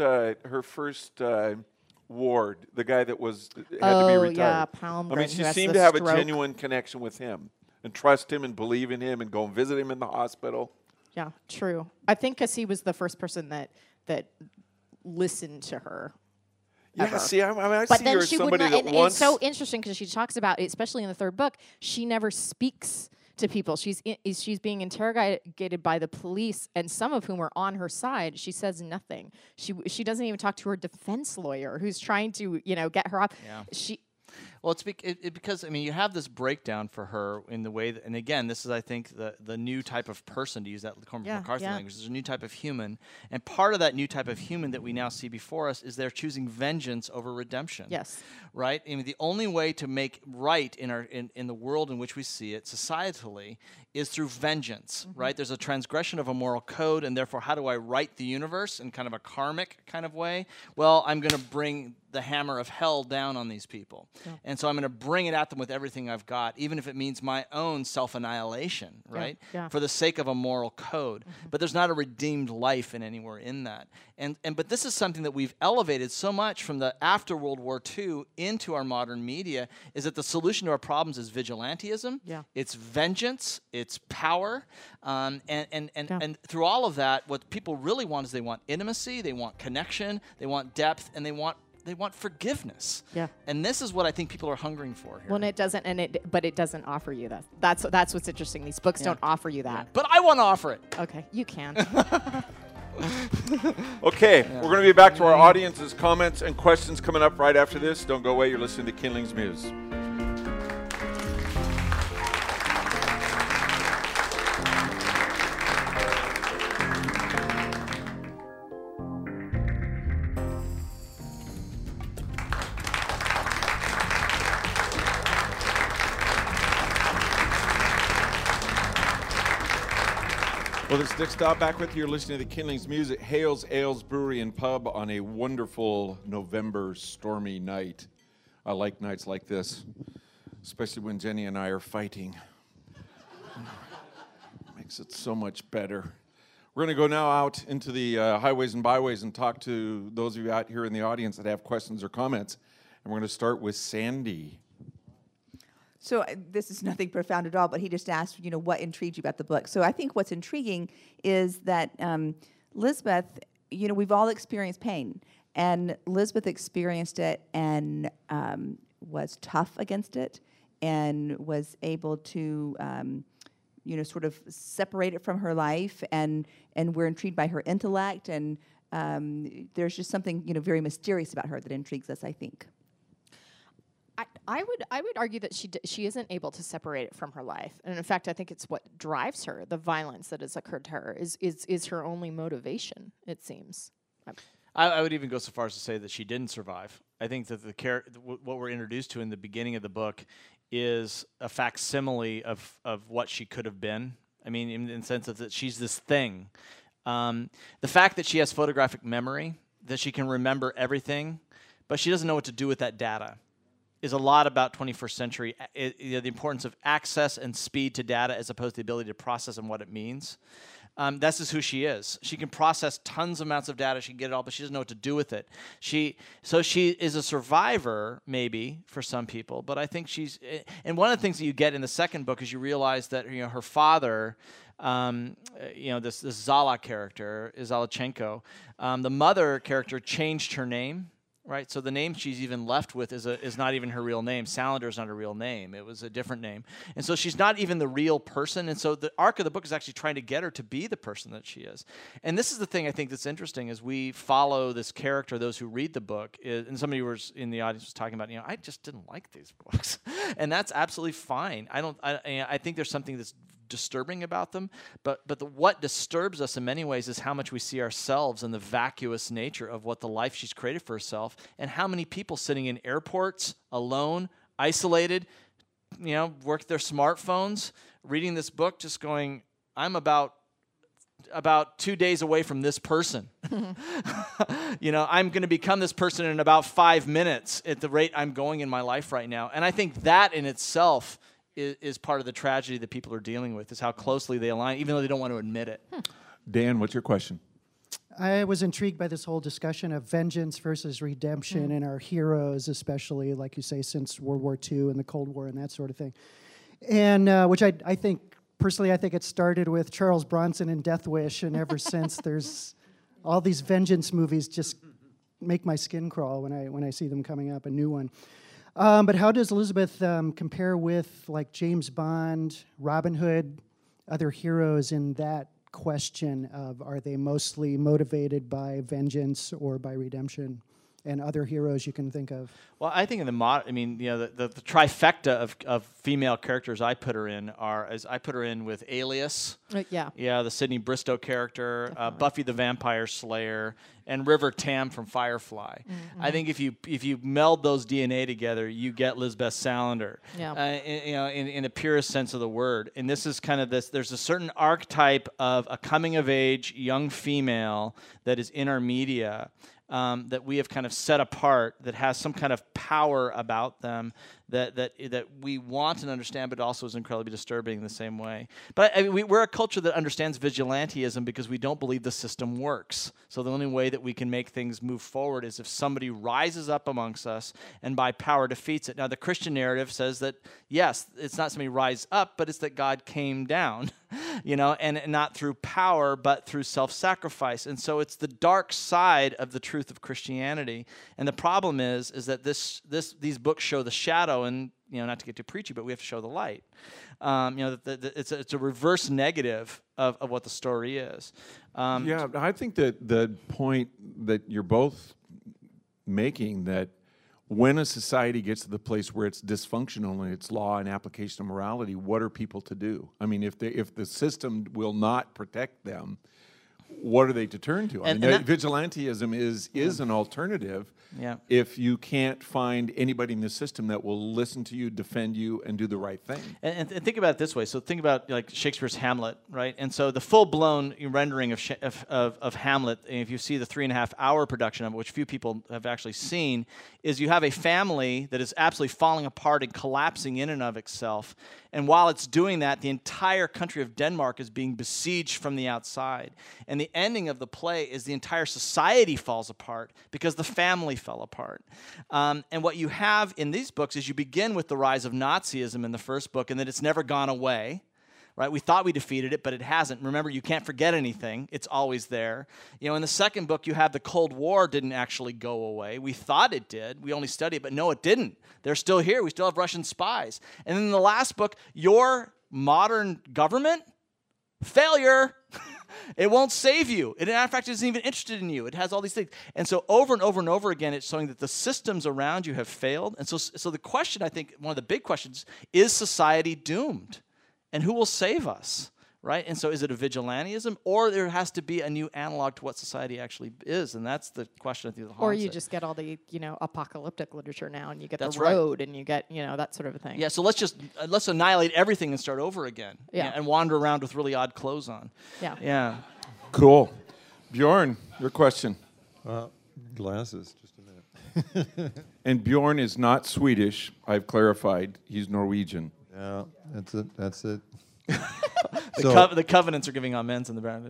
ward, the guy that had to be retired? Yeah, Palmgren. I mean, she seemed to have a genuine connection with him and trust him and believe in him and go and visit him in the hospital. Yeah, true. I think because he was the first person that listened to her. Yeah, Ever. see, I But see then her as she would somebody not, that and wants. it's so interesting because she talks about, especially in the third book, she never speaks to people. She's being interrogated by the police, and some of whom are on her side. She says nothing. She doesn't even talk to her defense lawyer, who's trying to get her off. Yeah. Well, it's because I mean you have this breakdown for her in the way that, and again, this is I think the new type of person, to use that Cormac McCarthy language. There's a new type of human, and part of that new type of human that we now see before us is they're choosing vengeance over redemption. Yes. Right. I mean, the only way to make right in the world in which we see it societally is through vengeance. Mm-hmm. Right. There's a transgression of a moral code, and therefore, how do I right the universe in kind of a karmic kind of way? Well, I'm going to bring the hammer of hell down on these people. Yeah. And so I'm going to bring it at them with everything I've got, even if it means my own self-annihilation, right? Yeah. For the sake of a moral code. Mm-hmm. But there's not a redeemed life in anywhere in that. But this is something that we've elevated so much from the after World War II into our modern media, is that the solution to our problems is vigilantism, it's vengeance, it's power, and through all of that, what people really want is they want intimacy, they want connection, they want depth, and they want forgiveness. Yeah. And this is what I think people are hungering for here. Well, it doesn't, but it doesn't offer you that. That's what's interesting. These books don't offer you that. But I want to offer it. Okay, you can. Okay, we're going to be back to our audience's comments and questions coming up right after this. Don't go away. You're listening to Kindling's Muse. Well, this is Dick Staub back with you. You're listening to the Kindling's Muse at Hales Ales Brewery and Pub on a wonderful November stormy night. I like nights like this, especially when Jenny and I are fighting. Makes it so much better. We're going to go now out into the highways and byways and talk to those of you out here in the audience that have questions or comments. And we're going to start with Sandy. So this is nothing profound at all, but he just asked, what intrigued you about the book. So I think what's intriguing is that Lisbeth, we've all experienced pain, and Lisbeth experienced it and was tough against it and was able to, sort of separate it from her life, and we're intrigued by her intellect, and there's just something, very mysterious about her that intrigues us, I think. I would argue that she isn't able to separate it from her life, and in fact, I think it's what drives her. The violence that has occurred to her is her only motivation. It seems. I would even go so far as to say that she didn't survive. I think that what we're introduced to in the beginning of the book is a facsimile of what she could have been. I mean, in the sense of that she's this thing. The fact that she has photographic memory, that she can remember everything, but she doesn't know what to do with that data, is a lot about 21st century, the importance of access and speed to data as opposed to the ability to process and what it means. That's just who she is. She can process tons of amounts of data. She can get it all, but she doesn't know what to do with it. So she is a survivor, maybe, for some people, but I think she's... And one of the things that you get in the second book is you realize that her father... this Zala character, Zalachenko, the mother character changed her name, right? So the name she's even left with is not even her real name. Salander is not a real name. It was a different name. And so she's not even the real person. And so the arc of the book is actually trying to get her to be the person that she is. And this is the thing I think that's interesting as we follow this character, those who read the book, and somebody who was in the audience was talking about, I just didn't like these books. And that's absolutely fine. I think there's something that's disturbing about them, but what disturbs us in many ways is how much we see ourselves in the vacuous nature of what the life she's created for herself, and how many people sitting in airports alone, isolated, work their smartphones, reading this book, just going, I'm about 2 days away from this person. I'm going to become this person in about 5 minutes at the rate I'm going in my life right now. And I think that in itself is part of the tragedy that people are dealing with, is how closely they align, even though they don't want to admit it. Dan, what's your question? I was intrigued by this whole discussion of vengeance versus redemption and our heroes, especially, like you say, since World War II and the Cold War and that sort of thing. And which I think, personally, I think it started with Charles Bronson and Death Wish, and ever since there's all these vengeance movies just make my skin crawl when I see them coming up, a new one. But how does Elizabeth compare with, like, James Bond, Robin Hood, other heroes in that question of, are they mostly motivated by vengeance or by redemption, and other heroes you can think of? Well, I think in the the trifecta of female characters I put her in with Alias, the Sydney Bristow character, Buffy the Vampire Slayer, and River Tam from Firefly. Mm-hmm. I think if you meld those DNA together, you get Lisbeth Salander. In the purest sense of the word. And this is kind of this. There's a certain archetype of a coming of age young female that is in our media. That we have kind of set apart, that has some kind of power about them that we want and understand, but also is incredibly disturbing in the same way. But we're a culture that understands vigilantism because we don't believe the system works. So the only way that we can make things move forward is if somebody rises up amongst us and by power defeats it. Now, the Christian narrative says that, yes, it's not somebody rise up, but it's that God came down, and not through power, but through self-sacrifice. And so it's the dark side of the truth of Christianity. And the problem is that these books show the shadow, and not to get too preachy, but we have to show the light. It's a reverse negative of what the story is. I think that the point that you're both making, that when a society gets to the place where it's dysfunctional in its law and application of morality, what are people to do? I mean, if the system will not protect them, what are they to turn to? Vigilantism is an alternative if you can't find anybody in the system that will listen to you, defend you, and do the right thing. And think about it this way. So think about like Shakespeare's Hamlet, right? And so the full-blown rendering of Hamlet, if you see the 3.5-hour production of it, which few people have actually seen, is you have a family that is absolutely falling apart and collapsing in and of itself. And while it's doing that, the entire country of Denmark is being besieged from the outside. And the ending of the play is the entire society falls apart because the family fell apart. And what you have in these books is you begin with the rise of Nazism in the first book, and that it's never gone away. Right? We thought we defeated it, but it hasn't. Remember, you can't forget anything. It's always there. In the second book, you have the Cold War didn't actually go away. We thought it did. We only studied it, but no, it didn't. They're still here. We still have Russian spies. And then in the last book, your modern government, failure. It won't save you. In fact, it isn't even interested in you. It has all these things. And so over and over and over again, it's showing that the systems around you have failed. And so the question, I think, one of the big questions, is society doomed? And who will save us, right? And so is it a vigilantism, or there has to be a new analog to what society actually is? And that's the question I think. Or you just get all the apocalyptic literature now, and you get that's the road, right. And you get that sort of a thing. Yeah. So let's annihilate everything and start over again. Yeah. And wander around with really odd clothes on. Yeah. Yeah. Cool. Bjorn, your question. Glasses, just a minute. And Bjorn is not Swedish. I've clarified. He's Norwegian. Yeah, that's it. The covenants are giving amens in the background.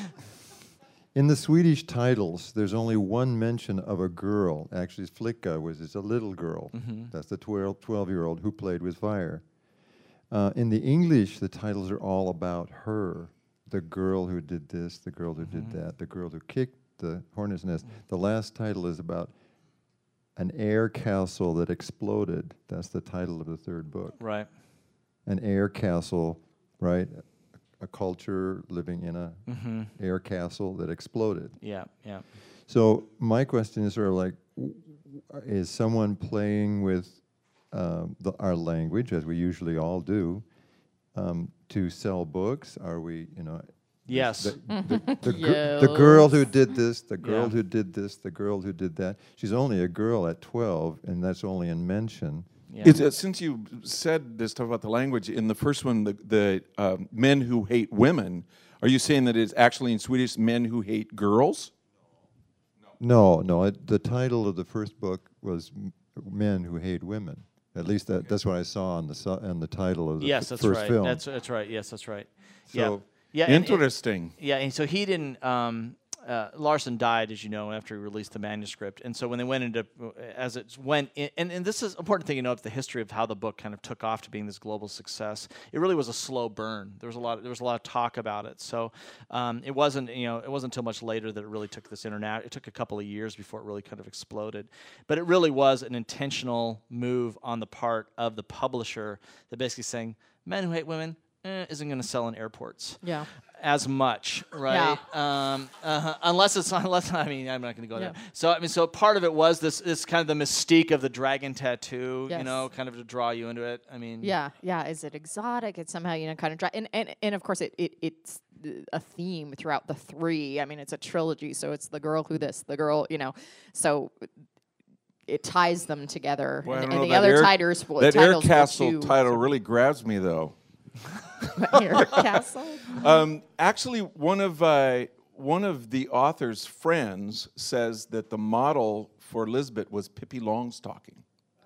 In the Swedish titles, there's only one mention of a girl. Actually, Flicka is a little girl. That's the 12-year-old who played with fire. In the English, the titles are all about her. The girl who did this, the girl who did that, the girl who kicked the hornet's nest. The last title is about an air castle that exploded. That's the title of the third book. Right. An air castle, right? A culture living in a air castle that exploded. Yeah, yeah. So my question is sort of like, is someone playing with our language, as we usually all do, to sell books? Are we, Yes. The girl who did this, the girl Yeah. who did this, the girl who did that. She's only a girl at 12, and that's only in mention. Yeah. Since you said this stuff about the language, in the first one, the men who hate women, are you saying that it's actually in Swedish men who hate girls? No. The title of the first book was Men Who Hate Women. At least that's what I saw on the title of the Yes, that's first right. film. That's right. Yes, that's right. So yeah. And Interesting. and so he didn't. Larson died, as you know, after he released the manuscript, and so when they went into, as it went, and this is an important thing, of the history of how the book kind of took off to being this global success. It really was a slow burn. There was a lot of talk about it. So it wasn't until much later that it really took this internet. It took a couple of years before it really kind of exploded. But it really was an intentional move on the part of the publisher that basically saying, Men Who Hate Women isn't going to sell in airports. Yeah. As much, right? Unless I'm not going to go there. So part of it was this kind of the mystique of the dragon tattoo, Yes. kind of to draw you into it. I mean, Yeah. Is it exotic? It's somehow kind of dry, and of course it's a theme throughout the three. I mean, it's a trilogy, so it's the girl who this, the girl, so it ties them together. Well, I don't and know, the that other Air- titles will That Air Castle too, title really grabs me, though. Air Castle. Actually, one of the author's friends says that the model for Lisbeth was Pippi Longstocking.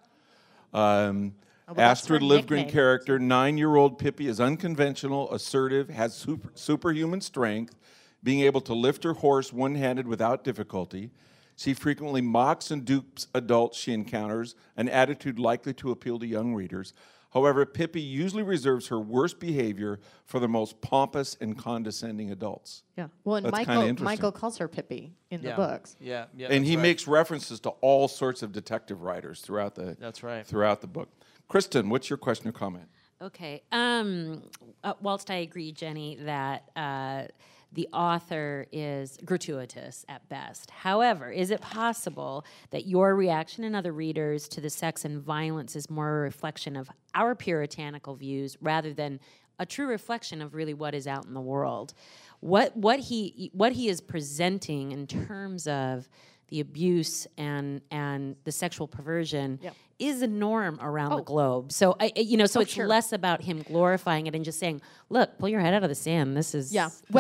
that's Astrid her Lindgren nickname. character, 9-year-old Pippi, is unconventional, assertive, has superhuman strength, being able to lift her horse one-handed without difficulty. She frequently mocks and dupes adults she encounters, an attitude likely to appeal to young readers. However, Pippi usually reserves her worst behavior for the most pompous and condescending adults. Yeah. Well, and That's kinda interesting. Michael calls her Pippi in the books. Yeah. And he right. makes references to all sorts of detective writers throughout the That's right. throughout the book. Kristen, what's your question or comment? Okay. Whilst I agree, Jenny, that the author is gratuitous at best. However, is it possible that your reaction and other readers to the sex and violence is more a reflection of our puritanical views rather than a true reflection of really what is out in the world? What he is presenting in terms of the abuse and the sexual perversion is a norm around the globe. So it's sure. less about him glorifying it and just saying, "Look, pull your head out of the sand. This is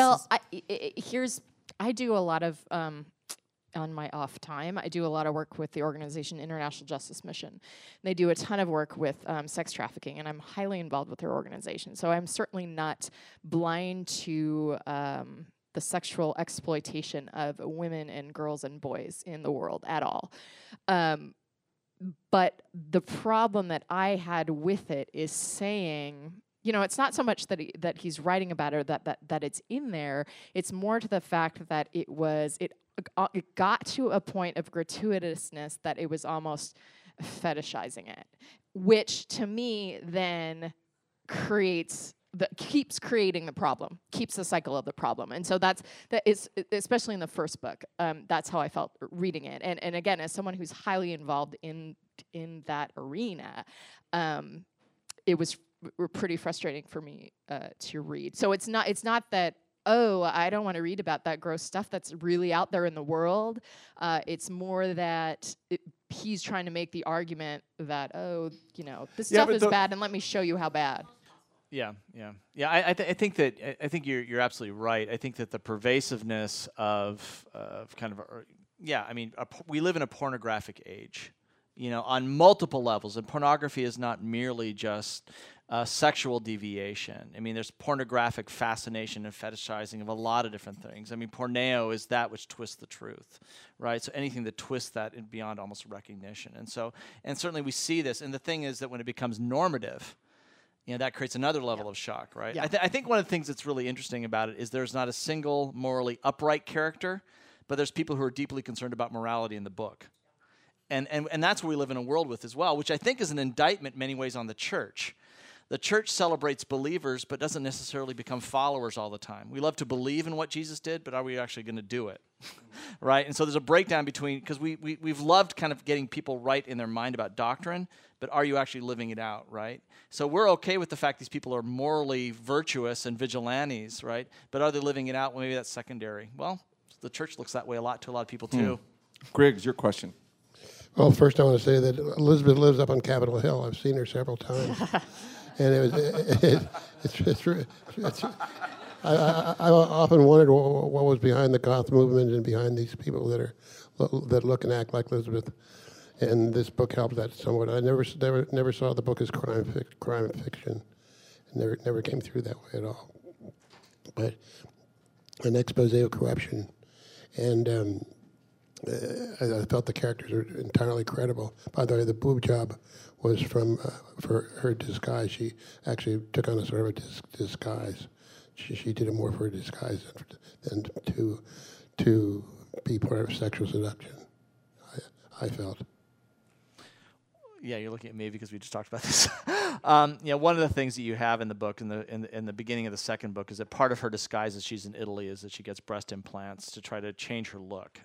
I do a lot of on my off time. I do a lot of work with the organization International Justice Mission. They do a ton of work with sex trafficking, and I'm highly involved with their organization. So I'm certainly not blind to the sexual exploitation of women and girls and boys in the world at all. But the problem that I had with it is saying, it's not so much that he's writing about it, or that it's in there. It's more to the fact that it got to a point of gratuitousness that it was almost fetishizing it, which to me then keeps creating the problem, keeps the cycle of the problem. And so that is, especially in the first book, that's how I felt reading it. And again, as someone who's highly involved in that arena, it was pretty frustrating for me to read. So it's not that, I don't want to read about that gross stuff that's really out there in the world. It's more that he's trying to make the argument that, this stuff is bad, and let me show you how bad. I think that I think you're absolutely right. I think that the pervasiveness of kind of we live in a pornographic age, on multiple levels, and pornography is not merely just sexual deviation. I mean, there's pornographic fascination and fetishizing of a lot of different things. I mean, porneo is that which twists the truth, right? So anything that twists that and beyond almost recognition. And certainly we see this. And the thing is that when it becomes normative, that creates another level of shock, right? Yeah. I think one of the things that's really interesting about it is there's not a single morally upright character, but there's people who are deeply concerned about morality in the book. And that's what we live in a world with as well, which I think is an indictment in many ways on the church. The church celebrates believers, but doesn't necessarily become followers all the time. We love to believe in what Jesus did, but are we actually going to do it? Right? And so there's a breakdown between, because we've loved kind of getting people right in their mind about doctrine, but are you actually living it out, right? So we're okay with the fact these people are morally virtuous and vigilantes, right? But are they living it out? Well, maybe that's secondary. Well, the church looks that way a lot to a lot of people too. Griggs, your question. Well, first I want to say that Elizabeth lives up on Capitol Hill. I've seen her several times. And I often wondered what was behind the goth movement and behind these people that look and act like Elizabeth. And this book helped that somewhat. I never saw the book as crime fiction. It never came through that way at all. But an expose of corruption, and I felt the characters were entirely credible. By the way, the boob job was for her disguise. She actually took on a sort of a disguise. She did it more for a disguise than to be part of sexual seduction, I felt. Yeah, you're looking at me because we just talked about this. One of the things that you have in the book, in the beginning of the second book, is that part of her disguise as she's in Italy is that she gets breast implants to try to change her look.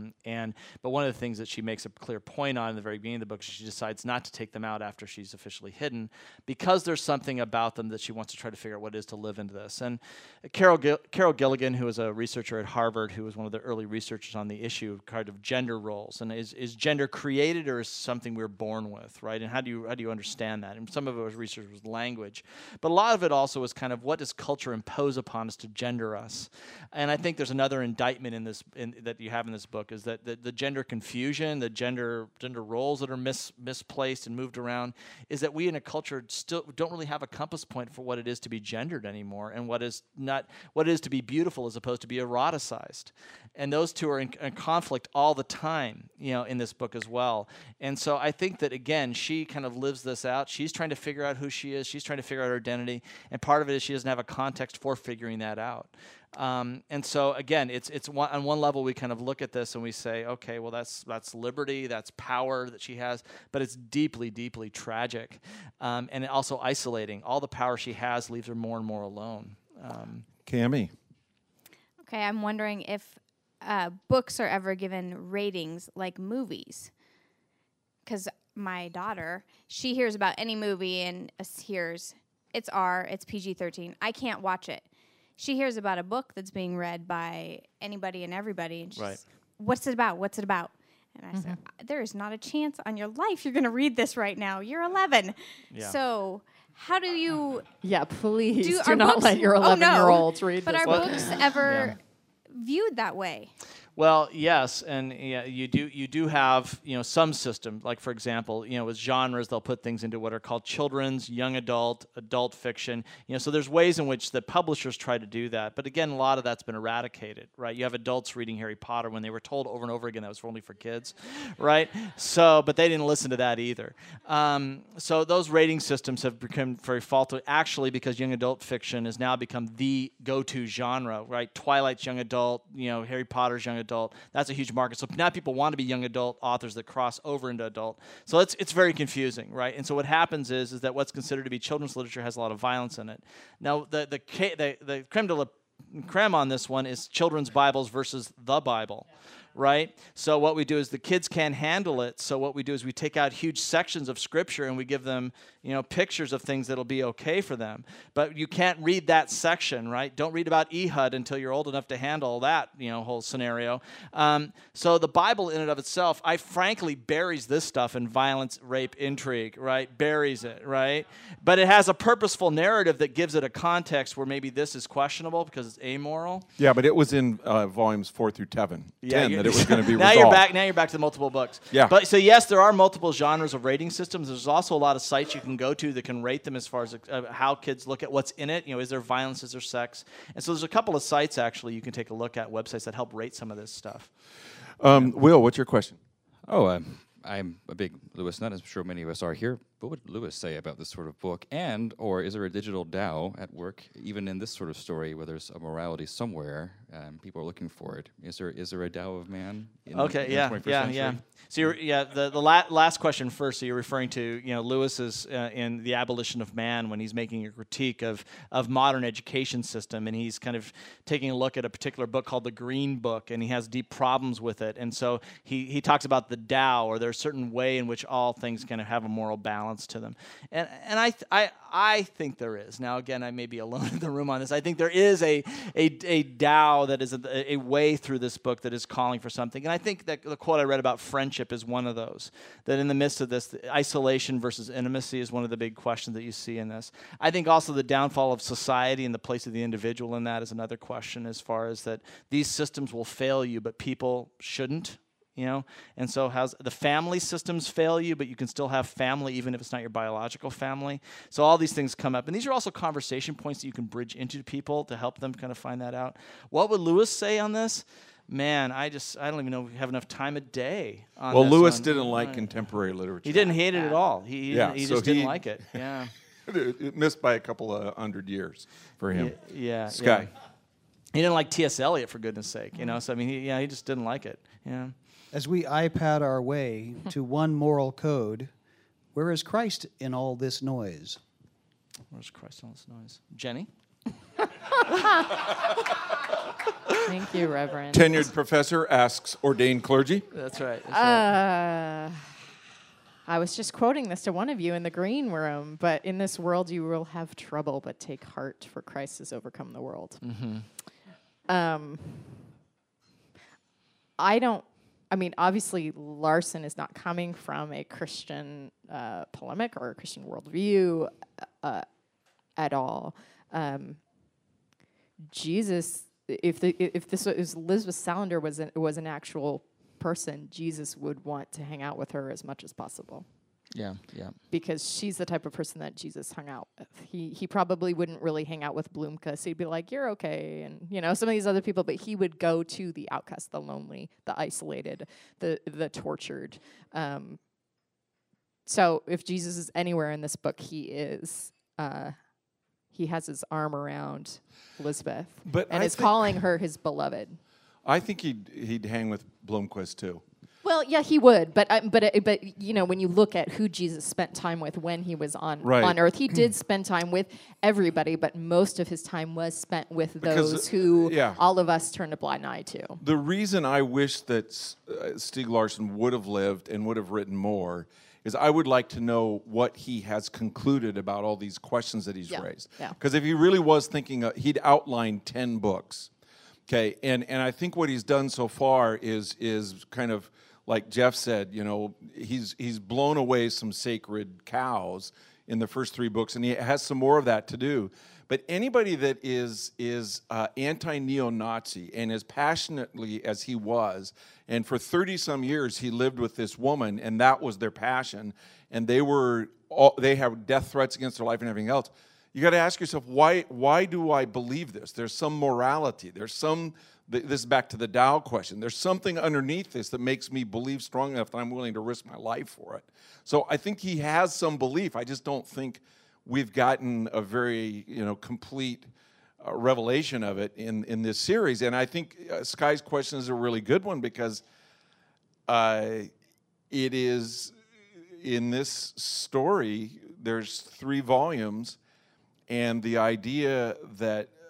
But one of the things that she makes a clear point on in the very beginning of the book is she decides not to take them out after she's officially hidden because there's something about them that she wants to try to figure out what it is to live into this. And Carol Gilligan, who was a researcher at Harvard, who was one of the early researchers on the issue of kind of gender roles, and is gender created or is something we're born with? Right, and how do you understand that? And some of it was research, was language, but a lot of it also was kind of what does culture impose upon us to gender us? And I think there's another indictment in this that you have in this book is that the gender confusion, the gender roles that are misplaced and moved around, is that we in a culture still don't really have a compass point for what it is to be gendered anymore, and what it is to be beautiful as opposed to be eroticized. And those two are in conflict all the time, in this book as well. And so I think that again, she kind of lives this out. She's trying to figure out who she is. She's trying to figure out her identity. And part of it is she doesn't have a context for figuring that out. And so again, it's on one level we kind of look at this and we say, okay, well that's liberty, that's power that she has, but it's deeply, deeply tragic, and also isolating. All the power she has leaves her more and more alone. Cammie. Okay, I'm wondering if books are ever given ratings like movies, because my daughter, she hears about any movie and hears it's R, it's PG-13. I can't watch it. She hears about a book that's being read by anybody and everybody, and she's, right. What's it about? What's it about? And I said, there is not a chance on your life you're going to read this right now. You're 11. Yeah. So how do you... Yeah, please do our not books, let your 11-year-olds read but this are book. books ever viewed that way? Well, yes, and you do have some system. Like for example, with genres, they'll put things into what are called children's, young adult, adult fiction. So there's ways in which the publishers try to do that. But again, a lot of that's been eradicated, right? You have adults reading Harry Potter when they were told over and over again that was only for kids, right? So, but they didn't listen to that either. So those rating systems have become very faulty, actually, because young adult fiction has now become the go-to genre, right? Twilight's young adult, Harry Potter's young adult. That's a huge market. So now people want to be young adult authors that cross over into adult. So it's very confusing, right? And so what happens is that what's considered to be children's literature has a lot of violence in it. Now the creme de la creme on this one is children's Bibles versus the Bible, right? So what we do is the kids can't handle it. So what we do is we take out huge sections of Scripture and we give them, pictures of things that'll be okay for them. But you can't read that section, right? Don't read about Ehud until you're old enough to handle that, whole scenario. So the Bible in and of itself, I frankly buries this stuff in violence, rape, intrigue, right? Buries it, right? But it has a purposeful narrative that gives it a context where maybe this is questionable because it's amoral. Yeah, but it was in volumes 4 through 10 that it was going to be now resolved. Now you're back to the multiple books. Yeah. But so yes, there are multiple genres of rating systems. There's also a lot of sites you can go to that can rate them as far as how kids look at what's in it. Is there violence? Is there sex? And so there's a couple of sites actually you can take a look at, websites that help rate some of this stuff. Will, what's your question? Oh, I'm a big Lewis nut, as I'm sure many of us are here. What would Lewis say about this sort of book? Or is there a digital Tao at work, even in this sort of story, where there's a morality somewhere, people are looking for it? Is there a Tao of man in the 21st century? So the last question first. So you're referring to Lewis's in The Abolition of Man when he's making a critique of modern education system, and he's kind of taking a look at a particular book called the Green Book, and he has deep problems with it. And so he talks about the Tao, or there's a certain way in which all things kind of have a moral balance to them, and I think there is. Now again, I may be alone in the room on this. I think there is a Tao that is a way through this book that is calling for something, and I think that the quote I read about friendship is one of those. That in the midst of this, the isolation versus intimacy is one of the big questions that you see in this. I think also the downfall of society and the place of the individual in that is another question, as far as that these systems will fail you, but people shouldn't. And so how's the family systems fail you, but you can still have family even if it's not your biological family. So all these things come up. And these are also conversation points that you can bridge into people to help them kind of find that out. What would Lewis say on this? Man, I don't even know if we have enough time a day on Well, this Lewis one. didn't like contemporary literature. He didn't hate it at all. He just didn't like it. Yeah. It missed by a couple of 100 years for him. Yeah. Sky. Yeah. He didn't like T.S. Eliot, for goodness sake. So I mean, he just didn't like it. Yeah. As we iPad our way to one moral code, where is Christ in all this noise? Where's Christ in all this noise? Jenny? Thank you, Reverend. Tenured professor asks ordained clergy. That's right. I was just quoting this to one of you in the green room, but in this world you will have trouble, but take heart, for Christ has overcome the world. Mm-hmm. Obviously, Larson is not coming from a Christian polemic or a Christian worldview at all. Jesus, if this was Elizabeth Salander was an actual person, Jesus would want to hang out with her as much as possible. Yeah. Because she's the type of person that Jesus hung out with. He probably wouldn't really hang out with Blomkvist. He'd be like, "You're okay," and some of these other people. But he would go to the outcast, the lonely, the isolated, the tortured. So if Jesus is anywhere in this book, he is. He has his arm around Elizabeth, and is calling her his beloved. I think he'd hang with Blomkvist too. Well, yeah, he would, but when you look at who Jesus spent time with when he was on Earth, he did spend time with everybody, but most of his time was spent with those who all of us turn a blind eye to. The reason I wish that Stieg Larsson would have lived and would have written more is I would like to know what he has concluded about all these questions that he's raised. Because if he really was thinking, he'd outlined 10 books. Okay, and I think what he's done so far is kind of, like Jeff said, he's blown away some sacred cows in the first 3 books, and he has some more of that to do. But anybody that is anti-neo-Nazi and as passionately as he was, and for 30-some years he lived with this woman, and that was their passion, and they have death threats against their life and everything else. You got to ask yourself, why do I believe this? There's some morality. This is back to the Tao question. There's something underneath this that makes me believe strong enough that I'm willing to risk my life for it. So I think he has some belief. I just don't think we've gotten a very complete revelation of it in this series. And I think Sky's question is a really good one because it is, in this story, there's 3 volumes, and the idea that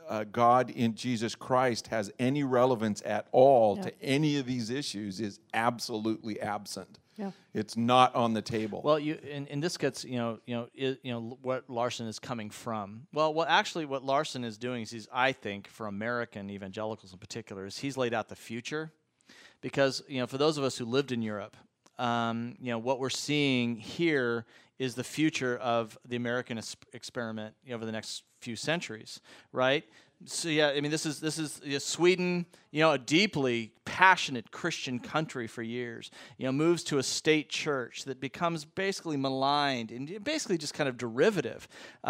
God in Jesus Christ has any relevance at all to any of these issues is absolutely absent. Yeah. It's not on the table. Well, and this gets what Larson is coming from. Well, what Larson is doing is I think for American evangelicals in particular is he's laid out the future, because for those of us who lived in Europe, what we're seeing here is the future of the American experiment over the next few centuries, right? So this is Sweden, a deeply passionate Christian country for years, moves to a state church that becomes basically maligned and basically just kind of derivative.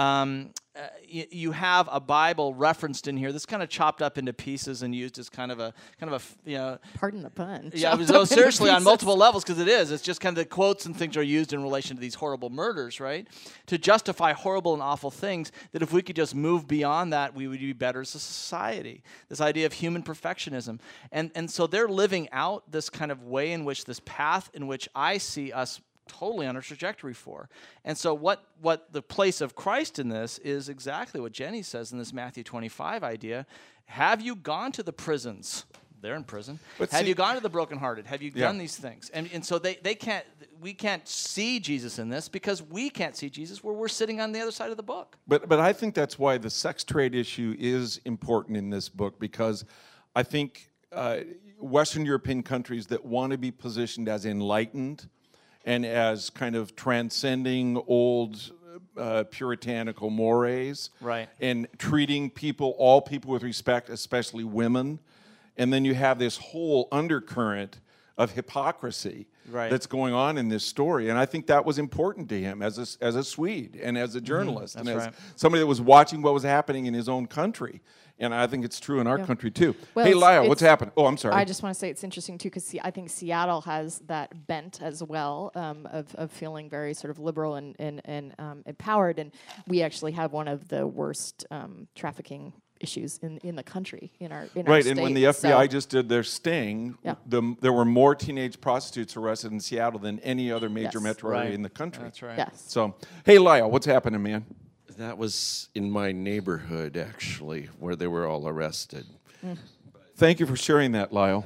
You have a Bible referenced in here that's kind of chopped up into pieces and used as kind of a pardon the pun. Yeah, seriously on multiple levels, because it is. It's just kind of the quotes and things are used in relation to these horrible murders, right? To justify horrible and awful things, that if we could just move beyond that, we would be better as a society. This idea of human perfectionism. And so they're living out this kind of way in which, this path in which I see us totally on a trajectory for. And so what the place of Christ in this is exactly what Jenny says in this Matthew 25 idea. Have you gone to the prisons? They're in prison. Have you gone to the brokenhearted? Have you done these things? And so we can't see Jesus in this because we can't see Jesus where we're sitting on the other side of the book. But I think that's why the sex trade issue is important in this book, because I think Western European countries that want to be positioned as enlightened and as kind of transcending old puritanical mores, right, and treating all people with respect, especially women. And then you have this whole undercurrent of hypocrisy that's going on in this story. And I think that was important to him as a Swede and as a journalist and as somebody that was watching what was happening in his own country. And I think it's true in our country, too. Well, hey, Lyle, what's happening? Oh, I'm sorry. I just want to say it's interesting, too, because I think Seattle has that bent as well of feeling very sort of liberal and empowered. And we actually have one of the worst trafficking issues in the country, in our state. And when the FBI just did their sting, there were more teenage prostitutes arrested in Seattle than any other major metro area in the country. That's right. Yes. So, hey, Lyle, what's happening, man? That was in my neighborhood, actually, where they were all arrested. Thank you for sharing that, Lyle.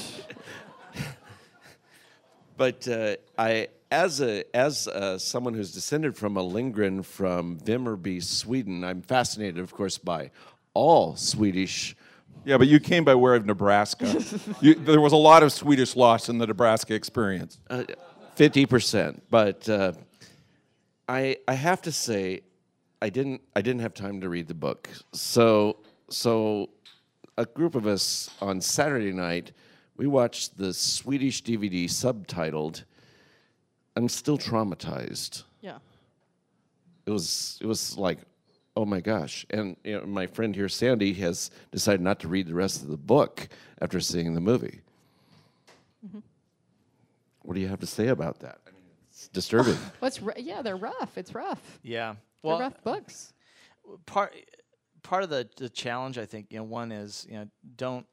But as someone who's descended from a Lindgren from Vimmerby, Sweden, I'm fascinated, of course, by all Swedish. Yeah, but you came by way of Nebraska. There was a lot of Swedish loss in the Nebraska experience. 50%, but I have to say, I didn't have time to read the book. So a group of us on Saturday night, we watched the Swedish DVD subtitled. I'm still traumatized. Yeah. It was like, oh my gosh. And my friend here, Sandy, has decided not to read the rest of the book after seeing the movie. Mm-hmm. What do you have to say about that? I mean, it's disturbing. They're rough. It's rough. Yeah. Well, they're rough books. Part of the challenge, I think, one is, don't,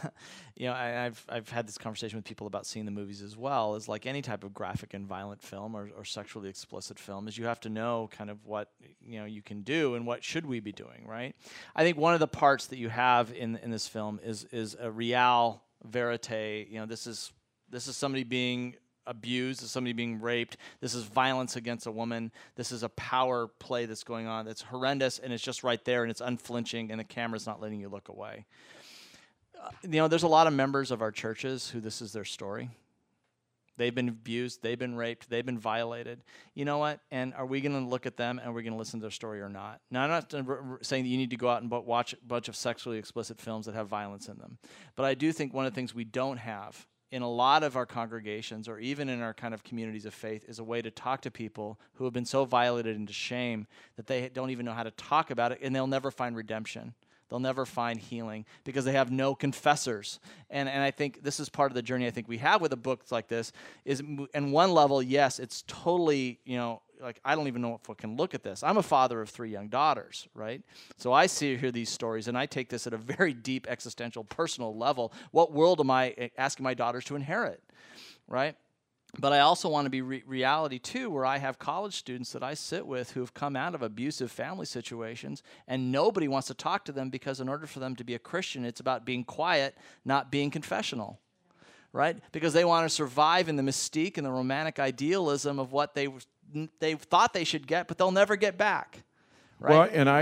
I've had this conversation with people about seeing the movies as well, is like any type of graphic and violent film or sexually explicit film, is you have to know kind of what, you can do and what should we be doing, right? I think one of the parts that you have in this film is a real verite. This is somebody being abused, this is somebody being raped, this is violence against a woman, this is a power play that's going on that's horrendous, and it's just right there, and it's unflinching, and the camera's not letting you look away. There's a lot of members of our churches who this is their story. They've been abused, they've been raped, they've been violated. You know what? And are we going to look at them and are we going to listen to their story or not? Now, I'm not saying that you need to go out and watch a bunch of sexually explicit films that have violence in them. But I do think one of the things we don't have in a lot of our congregations or even in our kind of communities of faith is a way to talk to people who have been so violated into shame that they don't even know how to talk about it, and they'll never find redemption. They'll never find healing because they have no confessors. And I think this is part of the journey I think we have with a book like this is, in one level, yes, it's totally, like I don't even know if I can look at this. I'm a father of 3 young daughters, right? So I hear these stories, and I take this at a very deep existential, personal level. What world am I asking my daughters to inherit, right? But I also want to be reality too, where I have college students that I sit with who have come out of abusive family situations, and nobody wants to talk to them because in order for them to be a Christian, it's about being quiet, not being confessional, right? Because they want to survive in the mystique and the romantic idealism of what they thought they should get, but they'll never get back, right? Well, and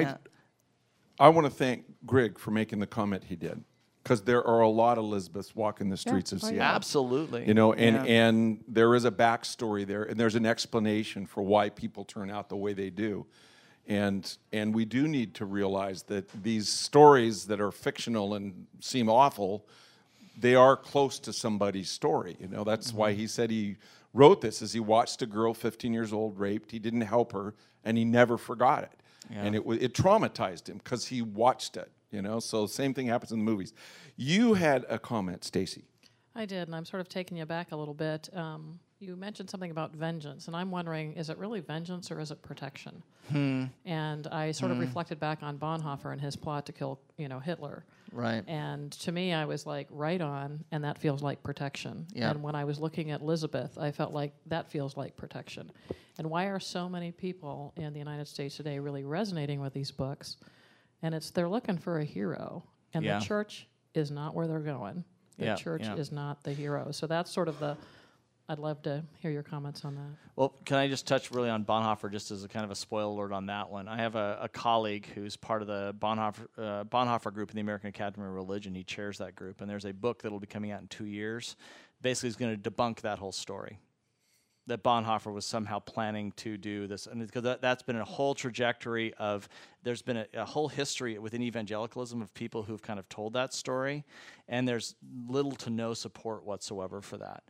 I want to thank Greg for making the comment he did. Because there are a lot of Lisbeths walking the streets of Seattle. Absolutely. You know, and there is a backstory there, and there's an explanation for why people turn out the way they do. And we do need to realize that these stories that are fictional and seem awful, they are close to somebody's story. You know, that's why he said he wrote this, as he watched a girl 15 years old raped. He didn't help her, and he never forgot it. Yeah. And it traumatized him because he watched it. You know, so same thing happens in the movies. You had a comment, Stacy. I did, and I'm sort of taking you back a little bit. You mentioned something about vengeance, and I'm wondering, is it really vengeance or is it protection? And I sort of reflected back on Bonhoeffer and his plot to kill, Hitler. Right. And to me, I was like, right on, and that feels like protection. Yeah. And when I was looking at Lisbeth, I felt like that feels like protection. And why are so many people in the United States today really resonating with these books? And they're looking for a hero, and the church is not where they're going. The church is not the hero. So that's sort of I'd love to hear your comments on that. Well, can I just touch really on Bonhoeffer just as a kind of a spoiler alert on that one? I have a colleague who's part of the Bonhoeffer group in the American Academy of Religion. He chairs that group, and there's a book that will be coming out in 2 years. Basically, is going to debunk that whole story, that Bonhoeffer was somehow planning to do this. And because that's been a whole trajectory of, there's been a whole history within evangelicalism of people who've kind of told that story, and there's little to no support whatsoever for that.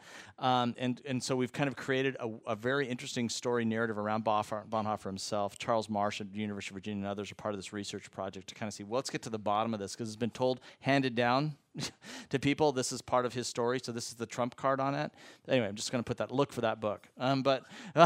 And so we've kind of created a very interesting story narrative around Bonhoeffer himself. Charles Marsh at the University of Virginia and others are part of this research project to kind of see, well, let's get to the bottom of this, because it's been handed down to people. This is part of his story, so this is the trump card on it. Anyway, I'm just going to look for that book. But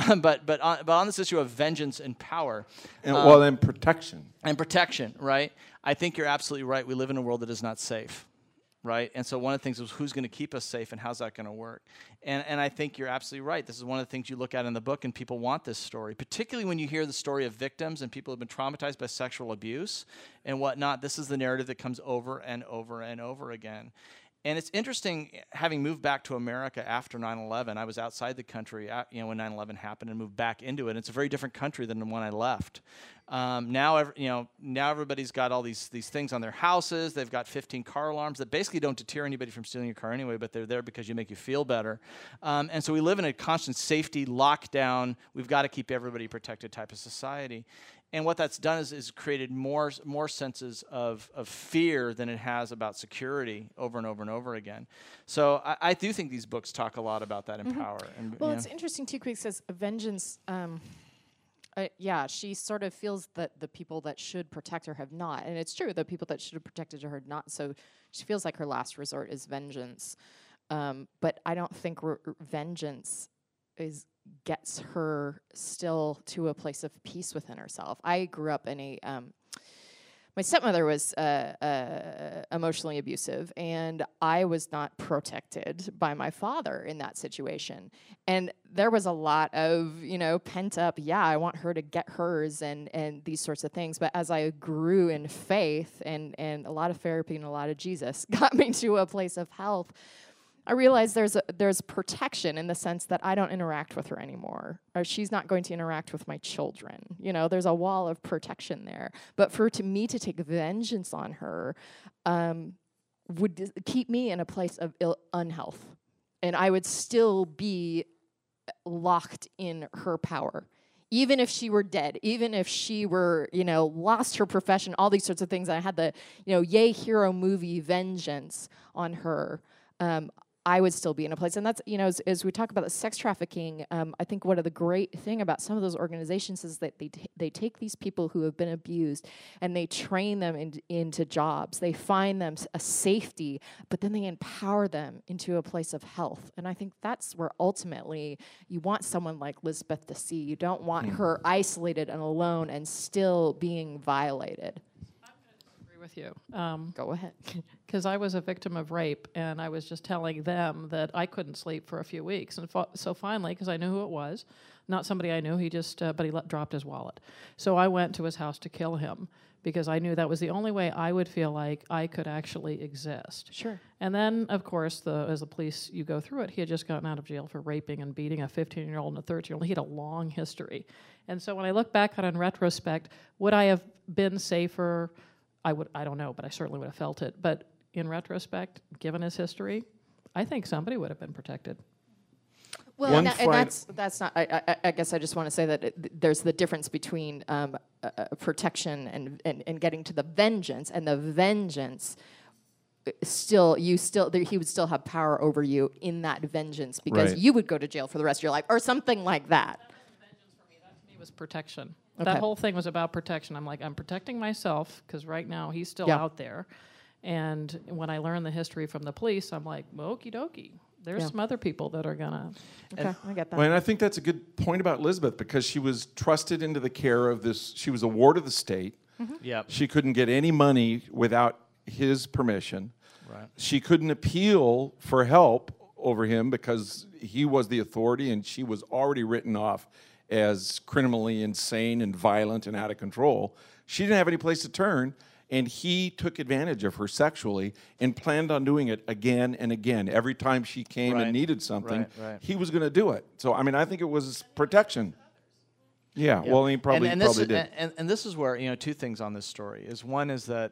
on this issue of vengeance and power, and protection. And protection, right? I think you're absolutely right. We live in a world that is not safe, right? And so one of the things is, who's going to keep us safe, and how's that going to work? And I think you're absolutely right. This is one of the things you look at in the book, and people want this story, particularly when you hear the story of victims and people who have been traumatized by sexual abuse and whatnot. This is the narrative that comes over and over and over again. And it's interesting, having moved back to America after 9/11, I was outside the country when 9/11 happened and moved back into it. It's a very different country than when I left. Now everybody's got all these things on their houses. They've got 15 car alarms that basically don't deter anybody from stealing your car anyway, but they're there because you make you feel better. And so we live in a constant safety lockdown. We've got to keep everybody protected type of society. And what that's done is created more senses of fear than it has about security over and over and over again. So I do think these books talk a lot about that in power. And, well, it's interesting too, because vengeance. She sort of feels that the people that should protect her have not, and it's true. The people that should have protected her have not. So she feels like her last resort is vengeance. But I don't think vengeance gets her still to a place of peace within herself. I grew up in my stepmother was emotionally abusive, and I was not protected by my father in that situation. And there was a lot of, pent up, I want her to get hers and these sorts of things. But as I grew in faith and a lot of therapy and a lot of Jesus got me to a place of health, I realized there's protection in the sense that I don't interact with her anymore, or she's not going to interact with my children. There's a wall of protection there. But me to take vengeance on her would keep me in a place of unhealth, and I would still be locked in her power. Even if she were dead, even if she were, lost her profession, all these sorts of things. I had the, yay hero movie vengeance on her. I would still be in a place. And that's, as we talk about the sex trafficking, I think one of the great thing about some of those organizations is that they take these people who have been abused and they train them into jobs. They find them a safety, but then they empower them into a place of health. And I think that's where ultimately you want someone like Lisbeth to see. You don't want her isolated and alone and still being violated. with you. Go ahead. Because I was a victim of rape, and I was just telling them that I couldn't sleep for a few weeks. And so finally, because I knew who it was, not somebody I knew, he just, but he dropped his wallet. So I went to his house to kill him, because I knew that was the only way I would feel like I could actually exist. Sure. And then, of course, as the police, you go through it, he had just gotten out of jail for raping and beating a 15-year-old and a 13-year-old. He had a long history. And so when I look back on it in retrospect, would I have been safer? I don't know, but I certainly would have felt it. But in retrospect, given his history, I think somebody would have been protected. Well, and that's not. I guess I just want to say that there's the difference between protection and getting to the vengeance, and the vengeance. He would still have power over you in that vengeance, because you would go to jail for the rest of your life or something like that. That wasn't vengeance for me. That to me was protection. Okay. That whole thing was about protection. I'm like, I'm protecting myself because right now he's still out there. And when I learned the history from the police, I'm like, well, okie dokie. There's some other people that are gonna. Okay, I get that. Well, and I think that's a good point about Elizabeth, because she was trusted into the care of this. She was a ward of the state. Yep. She couldn't get any money without his permission. Right. She couldn't appeal for help over him because he was the authority, and she was already written off as criminally insane and violent and out of control. She didn't have any place to turn, and he took advantage of her sexually and planned on doing it again and again. Every time she came and needed something, he was going to do it. So, I mean, I think it was protection. Yeah, well, he probably did. And this is where, two things on this story is, one is that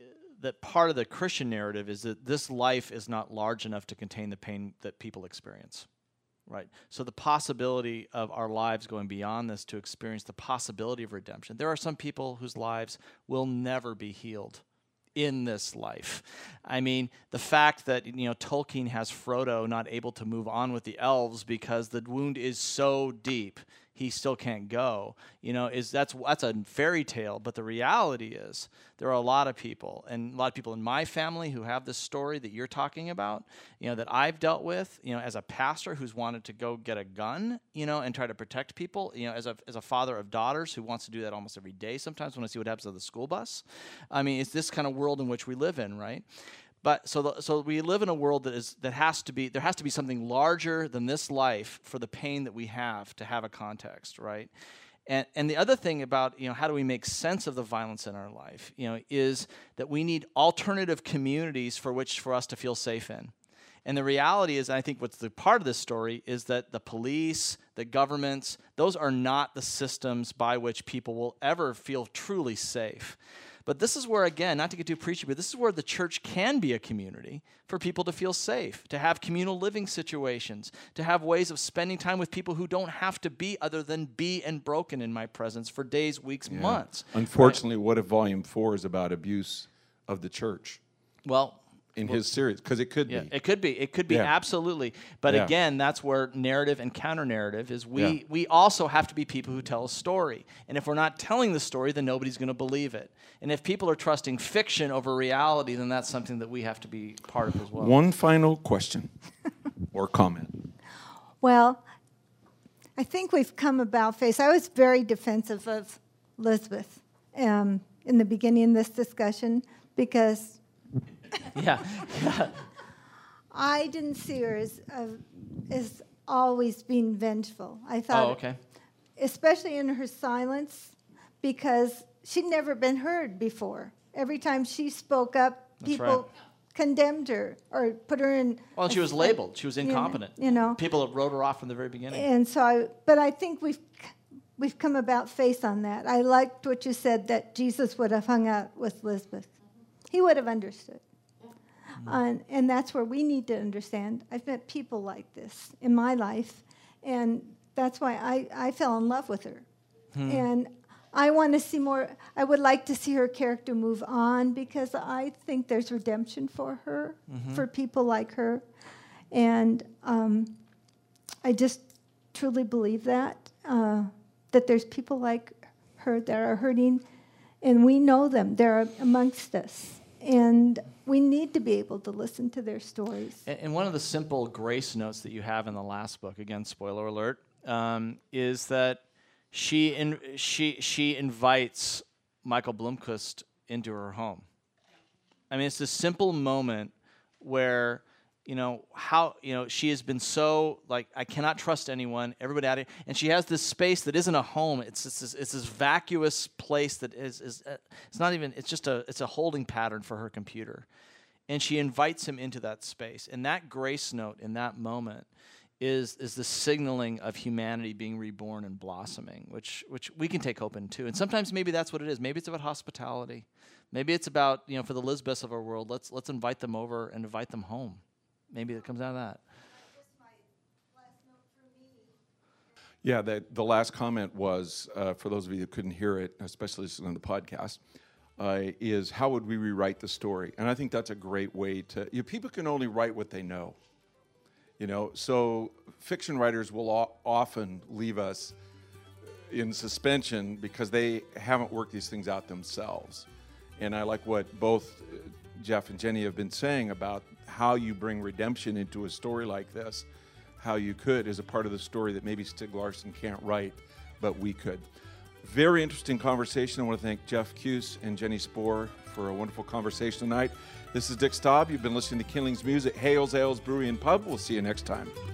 part of the Christian narrative is that this life is not large enough to contain the pain that people experience. Right. So the possibility of our lives going beyond this to experience the possibility of redemption. There are some people whose lives will never be healed in this life. I mean, the fact that Tolkien has Frodo not able to move on with the elves because the wound is so deep, he still can't go. That's a fairy tale, but the reality is there are a lot of people, and a lot of people in my family who have this story that you're talking about, that I've dealt with, as a pastor who's wanted to go get a gun, and try to protect people, as a father of daughters who wants to do that almost every day sometimes when I see what happens to the school bus. I mean, it's this kind of world in which we live in, right? But so we live in a world there has to be something larger than this life for the pain that we have to have a context, right? And the other thing about how do we make sense of the violence in our life, is that we need alternative communities for us to feel safe in. And the reality is, I think what's the part of this story is that the police, the governments, those are not the systems by which people will ever feel truly safe. But this is where, again, not to get too preachy, but this is where the church can be a community for people to feel safe, to have communal living situations, to have ways of spending time with people who don't have to be other than be and broken in my presence for days, weeks, months. Unfortunately, what if Volume 4 is about abuse of the church? Well, in his series, because it could be. It could be, absolutely. But again, that's where narrative and counter-narrative is. We also have to be people who tell a story. And if we're not telling the story, then nobody's going to believe it. And if people are trusting fiction over reality, then that's something that we have to be part of as well. One final question or comment. Well, I think we've come about face. I was very defensive of Elizabeth in the beginning of this discussion because I didn't see her as always being vengeful. I thought, especially in her silence, because she'd never been heard before. Every time she spoke up, people condemned her or put her in. Well, she was labeled. She was incompetent. People wrote her off from the very beginning. And so, but I think we've come about face on that. I liked what you said, that Jesus would have hung out with Elizabeth. He would have understood. And that's where we need to understand. I've met people like this in my life, and that's why I fell in love with her. And I want to see more. I would like to see her character move on, because I think there's redemption for her, for people like her. And I just truly believe that there's people like her that are hurting, and we know them. They're amongst us. And we need to be able to listen to their stories. And one of the simple grace notes that you have in the last book, again, spoiler alert, is that she invites Michael Blomkvist into her home. I mean, it's this simple moment where, how, she has been so, like, I cannot trust anyone, everybody out of here. And she has this space that isn't a home. It's this vacuous place that is it's not even, it's a holding pattern for her computer. And she invites him into that space. And that grace note in that moment is the signaling of humanity being reborn and blossoming, which we can take hope in too. And sometimes maybe that's what it is. Maybe it's about hospitality. Maybe it's about, for the Lisbeths of our world, let's invite them over and invite them home. Maybe it comes out of that. Yeah, the last comment was, for those of you who couldn't hear it, especially listening to the podcast, is how would we rewrite the story? And I think that's a great way to, people can only write what they know. So fiction writers will often leave us in suspension because they haven't worked these things out themselves. And I like what both Jeff and Jenny have been saying about how you bring redemption into a story like this, how you could as a part of the story that maybe Stieg Larsson can't write, but we could. Very interesting conversation. I want to thank Jeff Cuse and Jenny Spohr for a wonderful conversation tonight. This is Dick Staub. You've been listening to Kindling's Muse at Hales Ales Brewery and Pub. We'll see you next time.